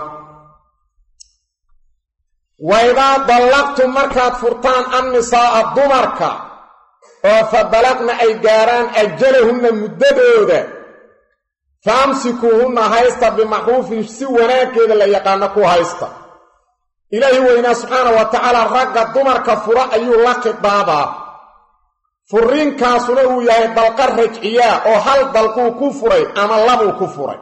Speaker 1: وإذا ضلقتم مركات فرطان النساء الضمركة فضلقنا أي جاران أجلهن مددودة فامسكوهن هايستا بمعروف سوانا كذا اللي يقانكو هايستا إلهي وإنا سبحانه وتعالى رقا الضمركة فراء أيو لك بابا فرين كاسونه يهي دلقر رجعياء أو هل دلقو كفري أما اللبو كفري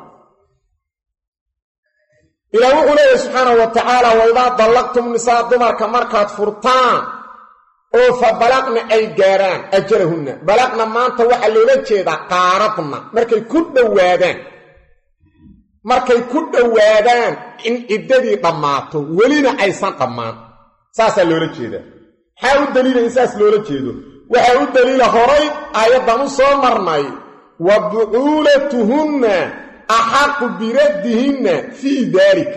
Speaker 1: إلهي وإنا سبحانه وتعالى وإذا ضلقتم نساء الضمركة مركات فرطان oo fa balaqna ay gaaraan ajrahunna balaqna maanta waxa loola jeedaa qaaradna markay ku dhawaadaan markay ku dhawaadaan in idadii dhamaato welina aysan dhamaan saasa loola jeedaa waxa u daliila insaas loola jeedo waxa u daliila horay ayadan soo marnay wa buulatuhunna axaqu biraddihinna fii daalika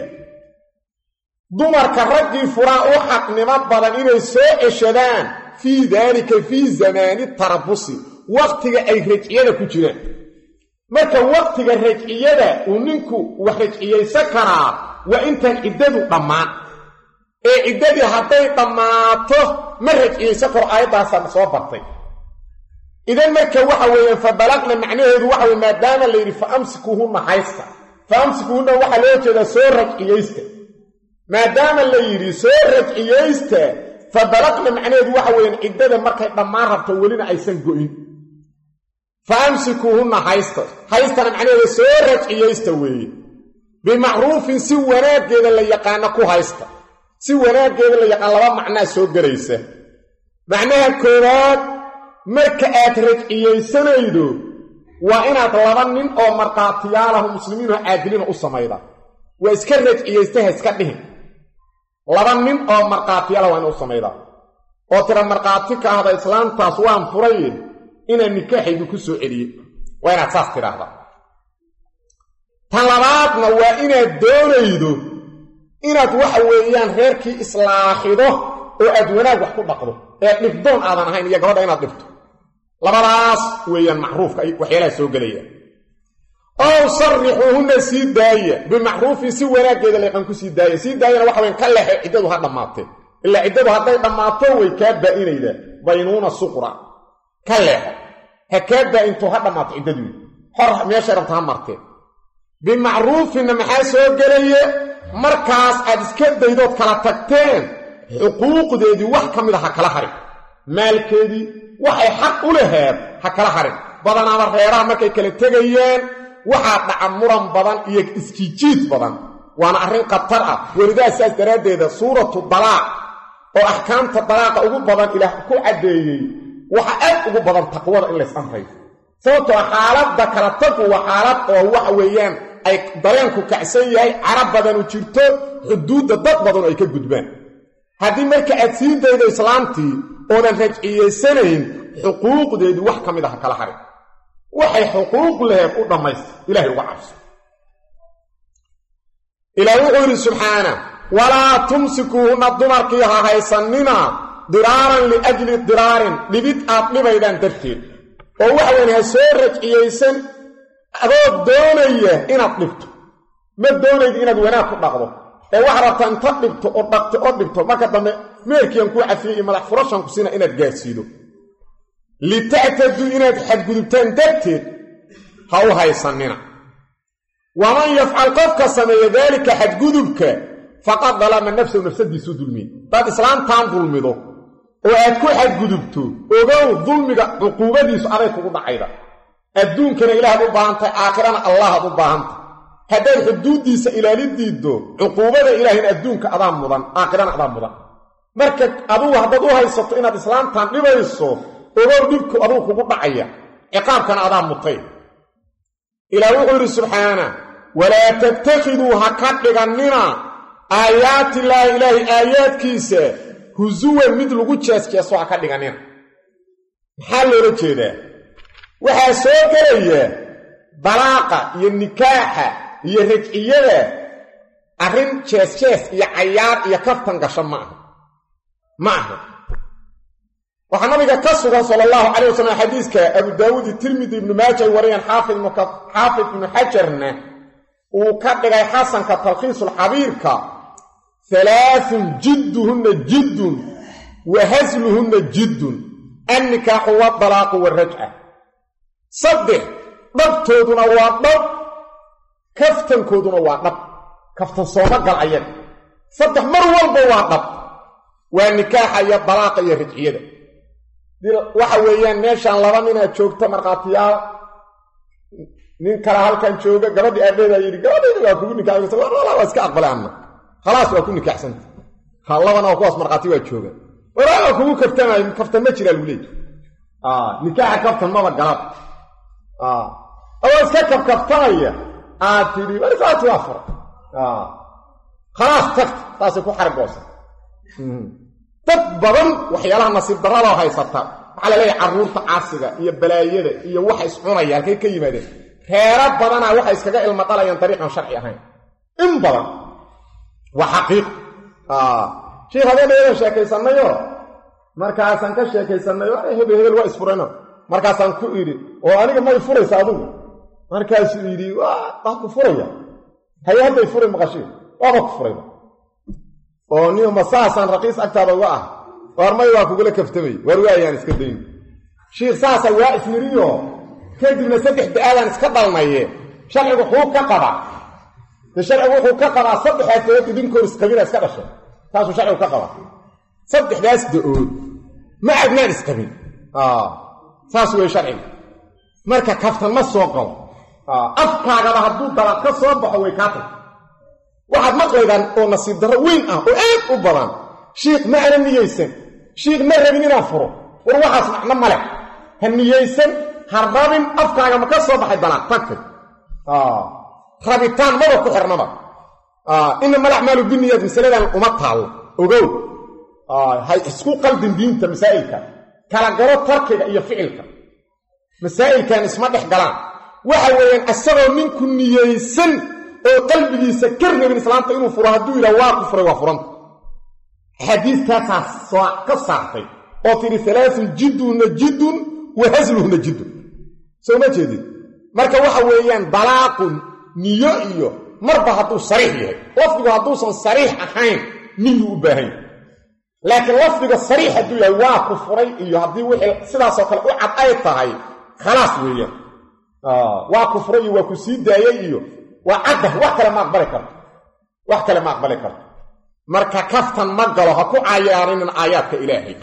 Speaker 1: dumarka raggii furaa u xaqnimo badan inay soo ceshadaan fii daalika fii zamaani tarabusi wakhtiga ay rajciyada ku jiraan marka wakhtiga rajciyada uu ninku wax rajciyaysan karaa waa intaan ciddadu dhammaan ee ciddadii hadday dhammaato ma rajciyaysan karo aayaddaasaan soo bartay idan marka waxa weeyaan fa balaqna macnaheedu waxa weye maadaama la yidhi fa amsikuuhunna haysta fa amsikuuhunna waxaa loo jeedaa soo rajciyaysta maadaama la yidhi soo rajciyaysta fa balaqna macnaheedu waxa weeyaan ciddada markay dhammaan rabto welina aysan go'in fa amsikuuhunna haysta haystana macnaheeda soo rajciyaysta weeye bimacruufin si wanaaggeeda la yaqaano ku haysta si wanaaggeeda la yaqaan laba macnaa soo gelaysa macnaha koowaad marka aad rajciyaysanaydo waa inaad laba nin oo markhaatiyaalahu muslimiinoo caadilina u samayda waa iska rajciyaysta ha iska dhihin laba nin oo markhaatiyaala waa ina u samaydaa oo tira markhaati ka ahda islaamtaas waan furaye inaan nikaaxaydu ku soo celiyey waa inaad saas tidhaahdaa tan labaadna waa inaad doonaydo inaad waxa weeyaan reerkii islaaxido oo aad wanaag wax ku dhaqdo ee dhibdoon aadan ahayn iyo gabadha inaad dhibto labadaas weeyaan macruufka waxyaalaha soo gelaya ow sarrixuuhunna sii daaya bimacruufin si wanaaggeeda leeqan ku sii daaya sii daayana waxa weyan ka leexay ciddadu ha dhammaatee ilaa ciddadu hadday dhammaato way kaa baa'inaydaa baynuuna suqra ka leexo ha kaa baa'into ha dhammaato ciddadii xor meeshay rabta ha martee bimacruufinna maxaa soo gelaya markaas aad iska daydood kala tagteen xuquuqdeedii wax ka mid a ha kala harin maalkeedii waxay xaq u laheed ha kala harin badanaaba reeraha markay kala tegayaan waxaa dhaca muran badan iyo iskijiid badan waana arrin khatar ah welidaas saas daraaddeeda suuratu dalaaq oo axkaamta dalaaqa ugu badan ilaah ku caddeeyey waxa aad ugu badan taqwada in lays amrayo sababtoo xaaladda kala tagu waa xaalad oo waxa weeyaan ay dareenku kacsan yahay carab badanu jirto xuduudda dad badan ay ka gudbaan haddii marka aad sii daydo islaamtii oodan rajciyaysanayn xuquuqdeedii wax ka mid a ha kala harin waxay xuquuq leheed u dhammaysta ilahay uga cabso ilaah wuxuu yidhi subxaana walaa tumsikuuhunna dumarkii ha haysannina diraaran liajli diraarin dhibid aad dhibaydaan darteed oo waxa weyn ha soo rajciyaysan adoo doonaya inaad dhibto ma doonaydi inaad wanaag ku dhaqdo ee waxaa rabtaa inta dhibto oo dhaqto oo dhibto marka dambe meerkiian kuu cafiyey iyo madax furashan ku siina inaad gaadhsiido lita'taduu inaad xadgudubtaan darteed ha u haysannina waman yafcal qofka sameeya daalika xadgudubka faqad dalama nafsahu nafsadiisuu dulmiyey hadaad islaamtaan dulmido oo aad ku xadgudubto ogow dulmiga cuquubadiisu aday kugu dhacayda adduunkana ilaahaad u baahantahay aakhirana allahaad u baahantahay haddaad xuduuddiisa ilaali diiddo cuquubada ilaahayna adduunka adaa mudan aakhirana adaa mudan marka adugu haddaad u haysato inaad islaamtaan dhibayso ogow dhibku aduu kugu dhacaya ciqaabkana adaa mutay ilaah wuxuu yidhi subxaana walaa tattakhiduu ha ka dhigannina aayaatillaahi ilaahay aayaadkiisa husuwan mid lagu jeesjeeso ha ka dhigannina maxaa loola jeedaa waxaa soo gelaya dalaaqa iyo nikaaxa iyo rajciyada arrin jees-jees iyo cayaar iyo kaftan gasho ma aha ma aha waxaa nabiga ka sugan sala allahu calayh wasalam xadiiska abu daawuud iyo tirmidi ibnu maaja ay wariyaan xaafid xaafid ibnu xajarna uu ka dhigay xasanka talkhiisulxabiirka halaathun jidduhunna jiddun wa hasluhunna jiddun annikaaxu waadalaaqu waarajca saddex dhabtooduna waa dhab kaftankooduna waa dhab kaftan sooma gal ayaga saddex mar walba waa dhab waa nikaaxa iyo dalaaqa iyo rajciyada waxa weeyaan meeshaan laba ninaad joogta markhaatiyaal nin kala halkan jooga gabadhii aabbeedaa yidhi gabadhayda waa kugu nikaaxsan waa iska aqbalay anna khalaas waa ku nikaaxsanta ha labana oo kuwaas markhaati waa jooga waraa waa kugu kaftamaay kaftan ma jiraa lagu leeyahy nikaaxa kaftan maba galab adoo iska kafkaftanaya aad tidhi warkaati waa fura khalaas tagta taasay ku xargoosa dad badan waxyaalaha nasiib darrada haysata waxaa la leeyahay carruurta caasiga iyo balaayada iyo waxa iscunaya halkay ka yimaadeen reera badana waxa iskaga ilma dhalayaan dariiqan sharci ahayn in badan wa xaqiiq ah sheekh hadee sheekaysanayo markaasan ka sheekaysanayo hebel hebel waa isfurayno markaasan ku iri oo aniga ma furaysa adigu markaas iri waa ku furaya hay'adda furay maqashay waa ku furay oo niyo masaasan raqiis agtaada uga ah warmay waa kugula kaftamay war waayaan iska dayn sheekh saasa waa ismiriyo kadibna saddex daadan iska dhalmaye sharcigu wuxuu ka qaba sharcigu wuxuu ka qaba saddex aad idin koor iskabina iska dhashay taasoo sharcigu ka qaba saddexdaas daood ma adnaan iskabin ah saas way sharcigu marka kaftan ma soo qabo ah afkaaga hadduu dalad ka soo baxo way ka tahay waxaad maqlaydan oo nasiib darro weyn ah oo aad u badan sheekh ma ana niyeysan sheekh ma rabin inaan furo war waxaas macna male ha niyeysan harabin afkaaga ma ka soo baxay dalad takay ah rabitaan ma ku xirnaba ah inna mal a'malu binniyat misaladan uma taal ogow ah hay isku qalbin diinta masaa'ilka kala garo tarkiga iyo ficilka masaa'ilkan isma dhex galaan waxa weeyaan asagoo ninku niyeysan oo qalbigiisa ka rabin islaamta inuu furo hadduu yiraahdo waa ku furay waa furan xadiiskaas soo ka saartay oo tiri salaasun jiddun jiddun wa hazluhun jiddun soo ma jeedid marka waxa weeyaan balaaqun niyo iyo marba hadduu sariix yahay lafdigu hadduusan sariix ahayn niyu u baahan laakiin lafdiga sariix hadduu yahay waa ku furay iyo haddii wixii sidaas oo kale u cad ay tahay khalaas weeyaan ah waa ku furay waa ku sii daayay iyo waa cadda wax kale ma aqbali karto wax kale ma aqbali karto marka kaftan ma galo ha ku caayaarin aayaadka ilaahay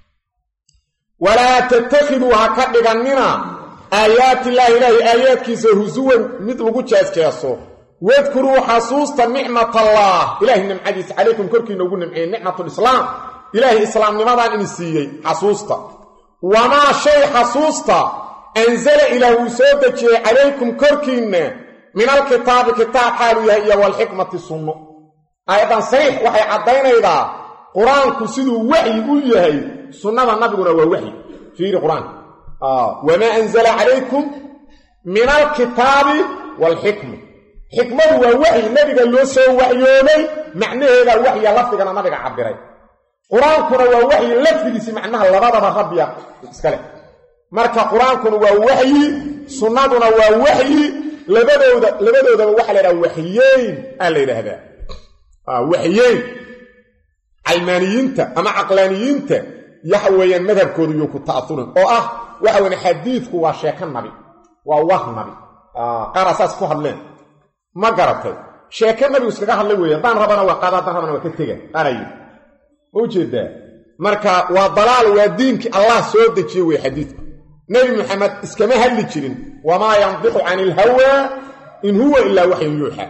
Speaker 1: wala tattakhidhu ha ka dhiganina aayaati ilaahi ilaahi aayaadkiisa huzuwan mid lagu jeesjeeso wadkuru xasuusta nicmatallah ilaahi nimcadiis calaykum korkiina ugu nimcay nicmatul islaam ilaahi islaamnimadan in siiyay xasuusta wama shay xasuusta anzala ilahu soo dajiyay calaykum korkiina min alkitab kitab xalu yahay wal hikmati sunno ayadan sariix waxay cadaynaydaa quraanku siduu wahyi u yahay sunnada nabiguna waa wahyi fiiri quraan ah wama anzala calaykum min alkitabi wal hikma hikmadu waa wahyi nabiga loo soo waxyoobay macnaheeda wahyi lafdigana nabiga cabiray quraankuna waa wahyi lafdigiisa macnaha labadaba rabbiya iskale marka quraankuna waa wahyi sunnaduna waa wahyi labadooda labadooda waxa la yiraahdaa wahiyeen aan la yiraahdaa ah wahiyeen almaniyinta ama aqlaniyinta yaxweeyaan madhabkoodu iyo ku ta'athurun oo ah waxa weyn xadiidku waa sheeka nabi waa wax nabi ah qarasaas ku hadleen ma garatay sheeka nabi iskaga hadlay weeyaan baan rabana waa qaada baan rabana waa ka tagay arayo oo jeeda marka waa dalaal waa diinki Allah soo dejiyay way xadiidku nabi muhammad iskama hadli jirin wama yandiqu anil hawa in huwa illa wahyun yuha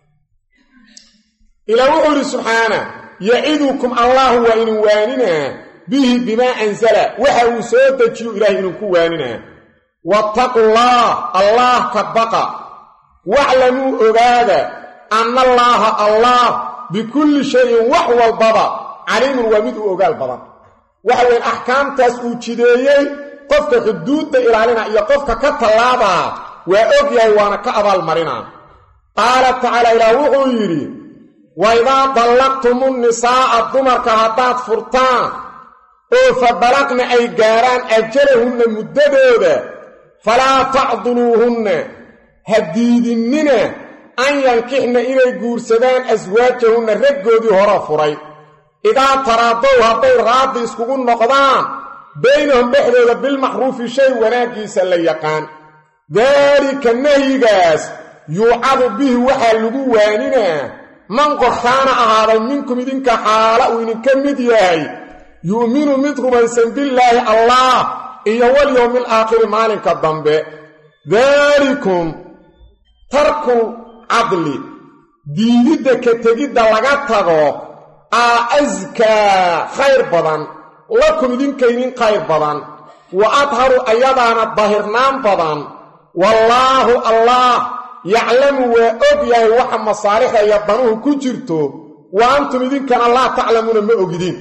Speaker 1: ila wuxuu subhana ya'idukum Allah wa in wanina bihi bima anzala waxa uu soo dejiyo ilaahi inuu ku waanina wattaqullah Allah kabaqa wa'lamu ogada anna Allah Allah bikulli shay'in wa huwa al-baba alimun wa mid ogaal badan waxa weyn ahkaamtaas uu jideeyay qofka xuduudda ilaalina iyo qofka ka talaaba waa og yahay waana ka abaal marina qaala ta'ala ila wuxuu yiri wa idha talaqtumun nisaa dumarka hadaad furtaan oo fabalaqna ay gaaraan ajalahunna muddadooda fala ta'duluhunna hadiidinina an yankihna inay guursadaan aswaajahunna raggoodii hore furay idha taraadaw haday raadi iskugu noqdaan بينهم بحدود بالمعروف شيء وناقيس اللي يقان ذلك النهيقاس يوعظ به وحال لقواننا من قرخان أهارا منكم إذنك حالا وإنك مدياي يؤمن منكم أنسان بالله الله إيا واليوم الآخر مالك الضنب ذلكم ترك عضل ديدك تجد لغتغو أزكى خير بضان لكم إذن كينين خير بضان وأطهر أيضانا الظاهرنان بضان والله الله يعلم وأبيه وحا مصاريح يبنوه كجرتو وأنتم إذن كان الله تعلمون ما أجدين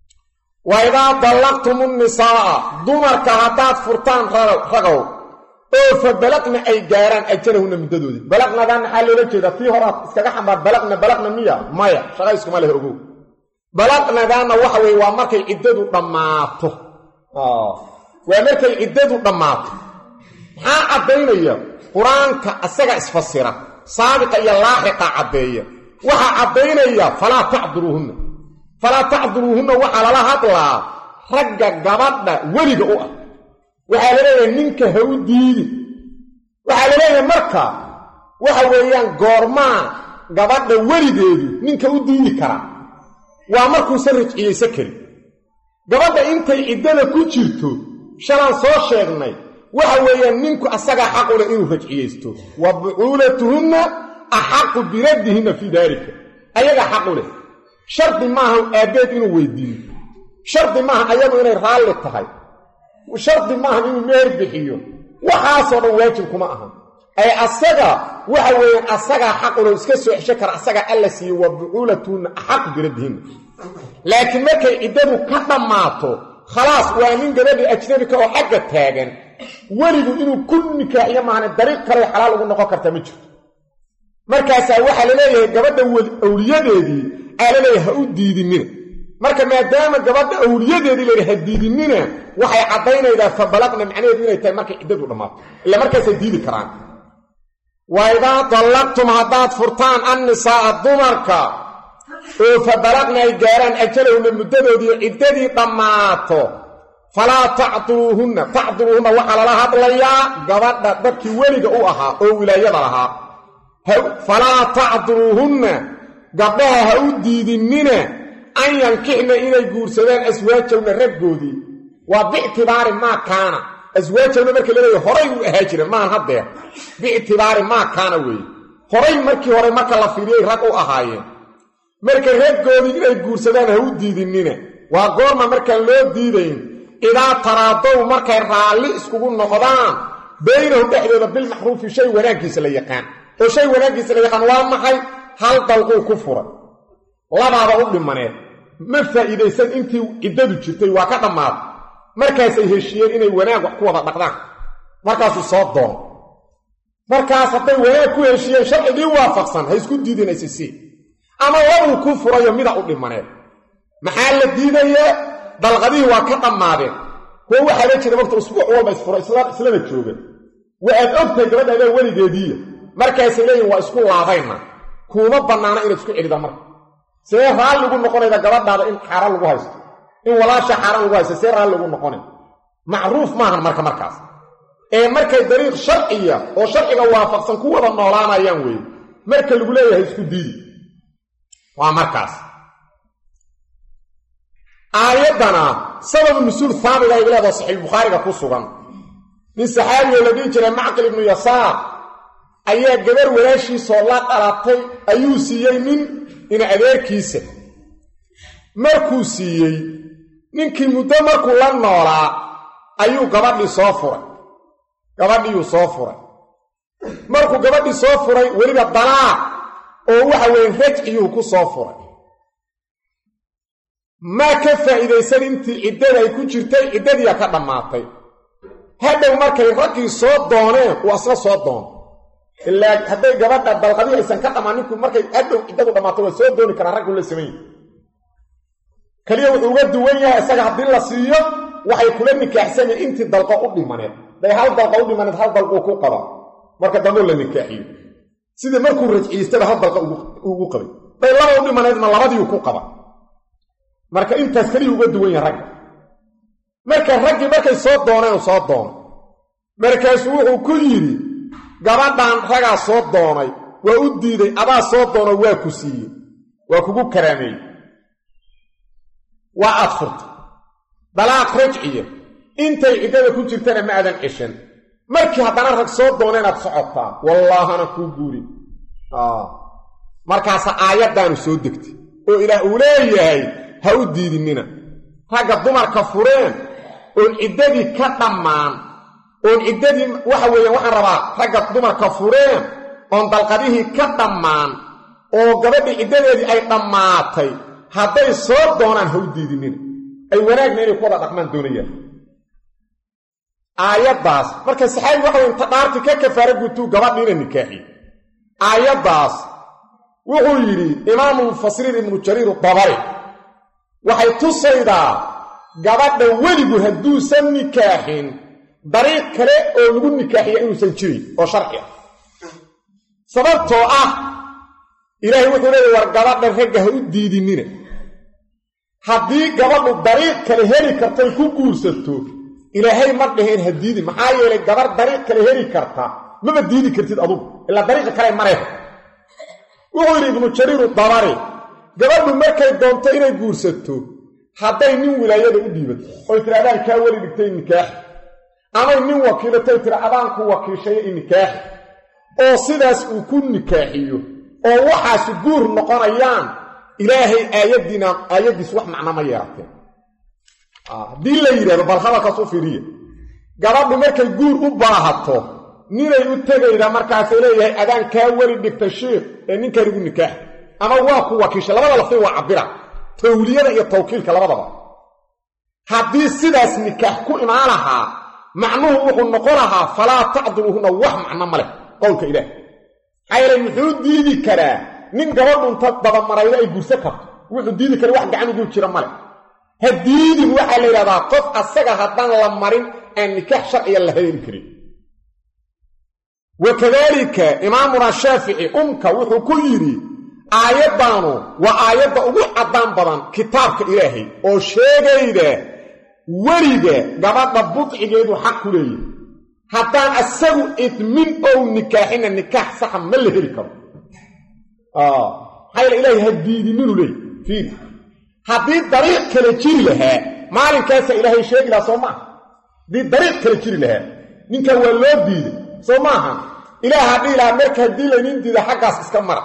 Speaker 1: وإذا طلقتم النساء دمر كهدات فرطان رغو oo fa balaqna ay gaaraan ajalahuna muddadoodii balaqnadan maxaa loola jeedaa tii hore iskaga xambaar balaqna balaqna miya maya shaqa iskuma leh ogow balaqnadaana waxa weeye waa markay ciddadu dhammaato waa markay ciddadu dhammaato maxaa caddaynaya qur-aanka asaga isfasira saabiqa iyo laaxiqa caddeeya waxaa caddaynaya falaa tacduruuhunna falaa tacduruuhunna waxaa lala hadlaa ragga gabadha weliga u ah waxaa la leeyahay ninka ha u diidi waxaa la leeyahay marka waxa weeyaan goormaa gabadha weligeedu ninka u diidi karaa waa markuusan rajciyeysa karin gabadha intay ciddada ku jirto shalaan soo sheegnay waxa weeyaan ninku asagaa xaq u leh inuu rajciyeysto wa bucuulatuhunna axaqu biraddihinna fii daalika ayagaa xaq u leh shardi maaha aabbeed inuu weydiiyo shardi maaha ayadu inay raalli tahay shardi maaha inuu meher bixiyo waxaasoo dhan waajib kuma aha ay asaga waxa weeyaan asagaa xaq u leh iska soo xesho kara asagaa alla siiye wa bucuulatuhunna axaqu biraddihinna laakiin markay ciddadu ka dhammaato khalaas waa nin gabadhii ajnabika oo xagga taagan weligu inuu ku nikaaxiyo maahane dariiq kale xalaal ugu noqon kartaa ma jirto markaasaa waxaa la leeyahay gabadha awliyadeedii aa la leeyahay ha u diidinina marka maadaama gabadha awliyadeedii layidhi ha diidinina waxay caddaynaydaa fa balaqna macnaheedu inay tahay markay ciddadu dhammaato illa markaasay diidi karaan wa idaa dallaqtum haddaad furtaan annisaa'a dumarka oo fa balaqna ay gaaraan ajalahunna muddadoodii ciddadii dhammaato falaa tacduruuhunna tacduruuhunna waxaa lala hadlayaa gabadha dadkii weliga u ahaa oo wilaayada lahaa falaa tacduruuhunna gabdhaha ha u diidinina an yankixna inay guursadaan aswaajowna raggoodii waa biictibaari maa kaana aswaajowna marka la leeyahay horay u ahaa jira maan haddeer biictibaari maa kaana weeye horay markii hore marka la fiiriyey rag u ahaayeen marka raggoodii inay guursadaan ha u diidinina waa goorma markaan loo diidayn idaa taraadow markay raalli iskugu noqdaan baynahum dhexdooda bilmacruufi shay wanaaggiisa la yaqaan oo shay wanaaggiisa la yaqaan waa maxay hal dalquu ku furay labaaba u dhimaneed ma faa'iidaysan intii ciddadu jirtay waa ka dhammaad markaasay heshiiyeen inay wanaag wax ku wada dhaqdaan markaasuu soo doon markaas hadday wanaag ku heshiiyeen sharcigii waafaqsan ha isku diidinaysa sii ama labuu ku furayo mida u dhimaneed maxaa la diidayaa dalqadihii waa ka dhammaadeen kuwa waxaa la jira waqti usbuuc walba isfura islama jooga waaad ogtahay gabadhaadaa weligeediiya markaasay leeyihin waa isku laabayna kuuma bannaana inaad isku celida marka see raalli ugu noqonayda gabadhaada in xaaraan lagu haysto in walaasha xaaraan lagu haysto see raalli ugu noqonay macruuf maahan marka markaas ee markay dariiq sharciya oo sharciga waafaqsan ku wada noolaanayaan weeye marka lagu leeyahay isku diidi waa markaas aayaddana sababu nusuul haabida ay leedahay saxiixulbukhaariga ku sugan nin saxaabioo la dhihi jiray macqil ibnu yasaar ayaa gabar walaashiisoo la dhalatay ayuu siiyey nin ina adeerkiisa markuu siiyey ninkii muddo markuu la noolaa ayuu gabadhii soo furay gabadhiiyuu soo furay markuu gabadhii soo furay weliba dalaaq oo waxa weeye rajciyuu ku soo furay maa ka faa'iidaysan intii ciddada ay ku jirtay ciddadiia ka dhammaatay hadhow markay raggii soo dooneen uu asna soo doono ilaa hadday gabadha dalqadii aysan ka dhammaan ninku markay hadhow ciddadu dhammaato waa soo dooni karaa raggu la samayn keliya wuxuu uga duwan yahay isaga haddii la siiyo waxay kula nikaaxsaneen intii dalqo u dhimaneed day hal dalqa u dhimaneed hal dalquu ku qaba marka dambuu la nikaaxiyo sidii markuu rajciistaba hal dalqa ugu qabay day laba u dhimaneedna labadiiu ku qaba marka intaas keliya uga duwan yahay ragga marka raggii markay soo dooneen soo doono markaasuu wuxuu ku yidhi gabadhan ragaa soo doonay waa u diiday adaa soo doono waa ku siiyey waa kugu karaameeyey waa aad furtay dalaaq rajciya intay ciddada ku jirtana ma aadan ceshan markii haddana rag soo doona inaad socotaa wallaahana kuu guurin markaasa aayaddaanu soo degtay oo ilaah uu leeyahay ha u diidinina ragga dumarka fureen oon ciddadii ka dhammaan oon ciddadii waxa weeyaan waxaan rabaa ragga dumarka fureen oon dalqadihii ka dhammaan oo gabadhii ciddadeedii ay dhammaatay hadday soo doonaan ha u diidinina ay wanaagna inay ku wada dhaqmaan doonayaan aayadaas marka saxaabi waxa inta dhaarti ka kafaara gutu gabadhiina nikaaxi aayadaas wuxuu yiri imaam al-Fasir ibn Jarir al-Tabari waxay tusaydaa gabadha weligu hadduu san nikaaxin dariiq kale oo lagu nikaaxiyo inuusan jirin oo sharci ah sababtoo ah ilaahay wuxuu leeyahay war gabadha ragga ha u diidinina haddii gabadhu dariiq kale heli karto ku guursato ilaahay ma dhahin ha diidi maxaa yeelay gabar dariiq kale heli karta maba diidi kartid adugu ilaa dariiq kale maray wuxuu yiri ibn Jarir al-Tabari gabadhu markay doonto inay guursato hadday nin wilaayada u dhiibato oo tiraadaan ka wali dhigtay nikaax ama nin wakiilatay tiraadaan ku wakiishay in nikaax oo sidaas uu ku nikaaxiyo oo waxaas guur noqonayaan ilaahay aayadina aayadiis wax macna ma yeelatay ah dii la yiraahdo bal haba ka soo fiiriye gabadhu markay guur u baahato ninay u tagayda markaas leeyahay adaan ka wali dhigtay sheekh ee ninka rigu nikaax ama waa ku wakiishay labada lafay waa cabira tawliyada iyo tawkiilka labadaba haddii sidaas nikaax ku imaanaha macnuhu wuxuu noqonahaa falaa tacduluhuna wax macna male qowlka ilaah ayla muxuu diidi karaa nin gabadhu inta daba marayda ay guursa karto wuxuu diidi karaa wax gacan ugu jira male hadiidi waxa la yiraahdaa qof asaga hadan la marin aan nikaax sharci la heerin karin wakadalika imaamuna Shaafici umka wuxuu ku yiri aayadanu waa aayada ugu cadaan badan kitaabka ilaahay oo sheegayda wariga gabadha budcigeedu xaq ku leeyahay haddaan asagu idmin oo nikaaxina nikaax sax ma la heli karo ah hayla ilaahay hadiidi minu leey fiir haddii dariiq kale jiri lahaa maalinkaas ilaahay sheegi la Soomaa di dariiq kale jiri lahaa ninka waa loo diiday Soomaaha ilaaha dhila marka diilayn diida xaqaas iska mara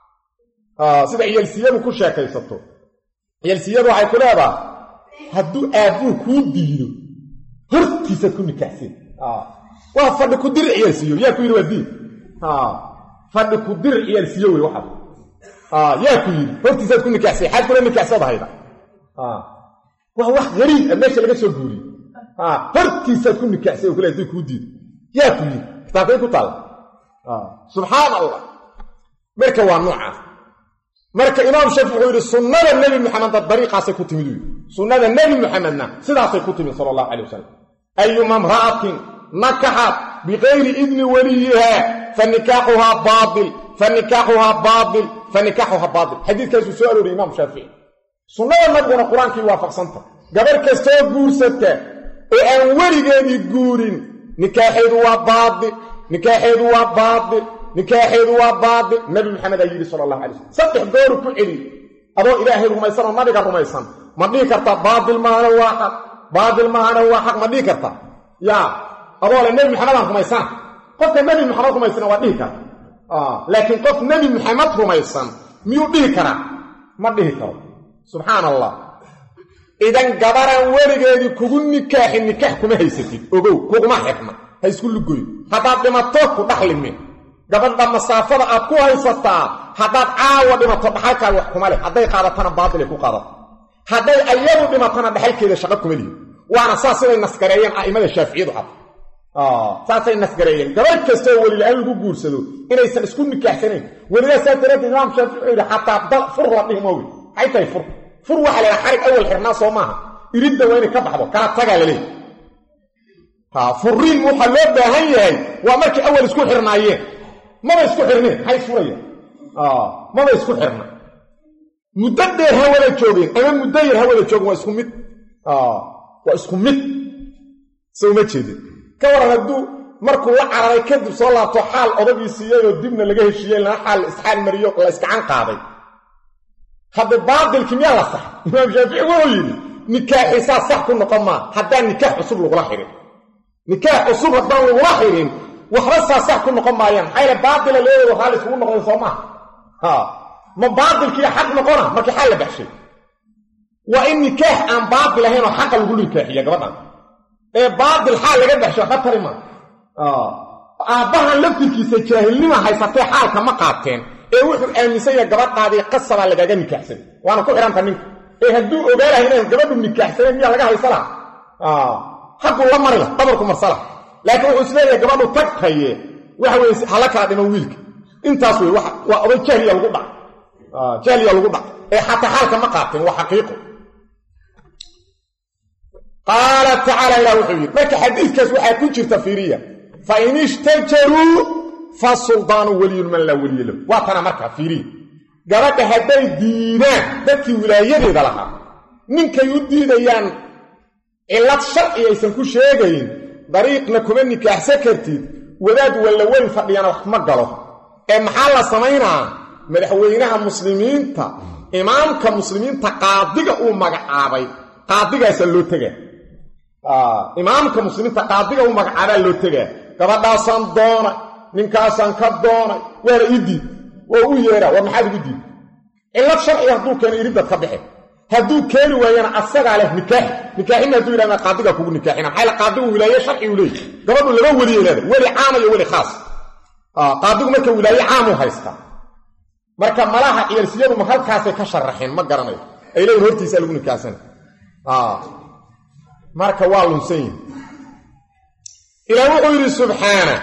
Speaker 1: ah sida iyalsiyadu ku sheekaysato iyalsiyadu waxay ku leedahay hadduu aabuu ku diido hortiisa ku nikaaxsan ah waa fadhi ku dir iyalsiyo yaa ku yiri wadi ah fadhi ku dir iyalsiyo way waxa ah yaa ku yiri hortiisa ku nikaaxsan xad ku nikaaxsada hayda ah waa wax gariib ah meesha laga soo guuriyo ah hortiisa ku nikaaxsan oo kale hadii ku diido yaa ku yiri taaqay ku taal ah subhanallah marka waa nooca marka imaam Shaafici wuxuu yiri sunnada nabi Muhammad dariiqaas ku timid sunnada nabi Muhammadna sidaas ku timid sallallahu alayhi wasallam ayyuma imra'atin nakahat bighayri idni waliha fanikahuha batil fanikahuha batil fanikahuha batil hadithkaas soo arooriyay imaam Shaafici sunnada nabiguna quraanka waafaqsanta gabar kasta guursata ee aan warigeedii guurin nikaaxeedu waa batil nikaaxeedu waa batil nikaaxeedu waa baadil nabi Muhammad ayiri sallallahu alayhi wasallam saddex goor ku celi adoo ilaahay rumaysan oo nabiga rumaysan ma dhigi kartaa baadil maana waa xaq baadil maana waa xaq ma dhigi kartaa ya adoo nabi Muhammad rumaysan qofka nabi Muhammad rumaysan waa dhigi kartaa ah laakiin qof nabi Muhammad rumaysan miyuu dhigi karaa ma dhigi karo subhanallah idan gabaran warigeedii kugu nikaaxin nikaax kuma haysatid ogow kuma xikma ha isku lugoy hadaad dhimato ku dhaxlimin gabadha masaafada aad ku haysataa hadaad caawa dhimato dhaxalka wax kuma leh haday qaadatana baadil ku qaadato haday ayadu dhimatana dhaxalkeeda shaqo kuma leh waana saasay naskareeyeen aimada Shaafiicidu xaq ah saasay naskareeyeen gabar kasta wali la ugu guursado inaysan isku nikaaxsaneyn waliga saarada imaam Shaafici hatta dal fur la dhigmooy ay tay fur fur waxa la xarig awal xirnaa Soomaha iridda wayna ka baxdo kala taga leey ha furin waxa loo baahan yahay waa markii awal isku xirnaayeen ما اسكو خيرنين هاي سوريا اه ما اسكو خيرنا مددير هولا جوجين اما مددير هولا جوجين وا اسكو ميد اه وا اسكو ميد سو ما جيدي كور هدو marku la cararay kadib soo laabto xaal odagiisiyo dibna laga heshiiyay la xaal isxaal mariyo la iska can qaaday hada baadil kimya la sax imaam Shaafici wuu yiri nikaax sax sax ku noqon ma hadaa nikaax cusub lagu la xirin nikaax cusub hadaa lagu la xirin waxba sax ku noqon maayaan hayla baadil leeyahay xaal isku noqon Soomaa ha ma baadilkii xaq noqona markii xal la baxshay wa in nikaax aan baadil ahayn oo xaq lagu nikaaxiyo gabadhan ee baadil xal laga baxsho khatar ma ah aabahan laftirkiisa jaahilnimo haysatay xaalka ma qaateen ee wuxuu aaminsan yahay gabadhaadii qasaba lagaga nikaaxsan waana ku xiranta ninka ee haduu ogaalahay inay gabadhu nikaaxsan miya laga haysala ah حقه الله مريض قبركم مرسله لكن هو اسلامي gabadhu tagtaye waxa way halaka dhiman wiilka intaas way wax waa oday jahliya lagu dhac ah jahliya lagu dhac ee hatta halka ma qaatin waa xaqiiqo qala ta'ala ila wuxuu marka xadiiskaas waxa ku jirta fiiriya fa inishtajaru fa sultanu waliyun man la waliyo waa kana marka fiiriya gabadha haday diidaan dadkii wilaayadeeda lahaa ninkay u diidayaan ilad sharci aysan ku sheegayn dariiqna kuma nikaaxsan kartid wadaad wala weyn fadhiyana wax ma galo ee maxaa la sameynaa madaxweynaha muslimiinta imaamka muslimiinta qaadiga uu magacaabay qaadigaas loo tagay ah imaamka muslimiinta qaadiga uu magacaabay loo tagay gabadhaasan doona ninkaasan ka doona wala idid oo u yeera waa maxaa ugu diid ilad sharci haduu keen iridad ka bixin haduu keeni waayana asaga leh nikaax nikaaxina haduu ilaa qaadiga kugu nikaaxina maxay la qaadigu wilaaye sharci u leeyahay gabadhu laba wali leedahay wali caam iyo wali khaas ah qaadigu marka wilaaye caam u haysta marka malaha iyrsiyadu ma halkaas ay ka sharaxeen ma garanayo ay leeyahay hortiisa lagu nikaaxsan ah marka waa lunsan ilaahu uu yiri subhana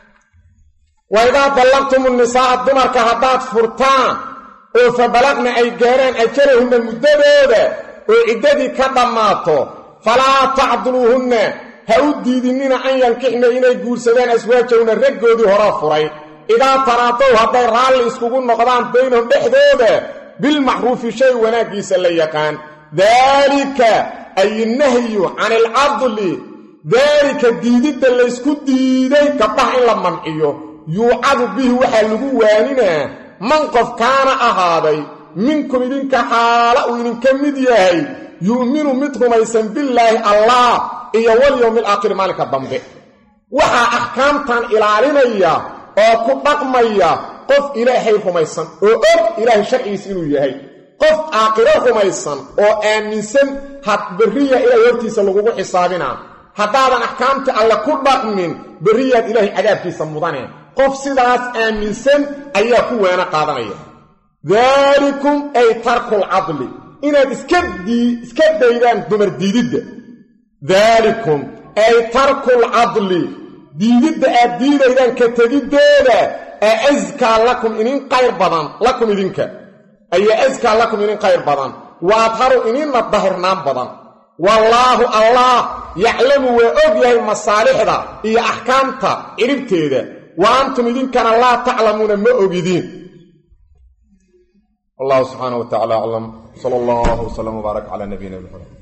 Speaker 1: wa idha talaqtum an-nisaa dumarka hadaad furtaan oo fabalaqna ay gaaraan ajarahunna muddadooda oo ciddadii ka dhammaato falaa tacduluhunna ha u diidinina an yankixna inay guursadaan aswaajahunna raggoodii hore furay idaa taraatow hadday raalli iskugu noqdaan baynahum dhexdooda bilmacruufi shay wanaaggiisa la yaqaan daalika ay nahyu can alcadli daalika diididda laysku diiday gabdhaha in la manciyo yuucadu bihi waxaa lagu waaninaa man qof kaana ahaaday minkum idinka xaala uu idinka mid yahay yu'minu mid rumaysan billaahi allah iyo wal yawmil aakhir maalinka dambe waxaa axkaamtan ilaalinaya oo ku dhaqmaya qof ilaahay rumaysan oo og ilaahay sharciisa inuu yahay qof aakhiro rumaysan oo aaminsan had bariya ilaahay hortiisa lagugu xisaabina haddaadan axkaamta alla ku dhaqmin bariyaad ilaahay cadaabkiisa mudaneen qof sidaas aaminsan ayaa ku weena qaadanaya daalikum ay tarkul adli inaad iska dii iska daydaan dumar diididda daalikum ay tarkul adli diididda aad diidaydaan ka tegiddeeda ee azkaa lakum inin qayr badan lakum idinka ayaa azkaa lakum inin qayr badan waadharu ininna dahirnaan badan wallaahu allah yaclamu waa og yahay masaalixda iyo axkaamta ciribteeda وأنتم إذن كان لا تعلمون ما أجدين الله سبحانه وتعالى أعلم صلى الله وسلم وبارك على نبينا محمد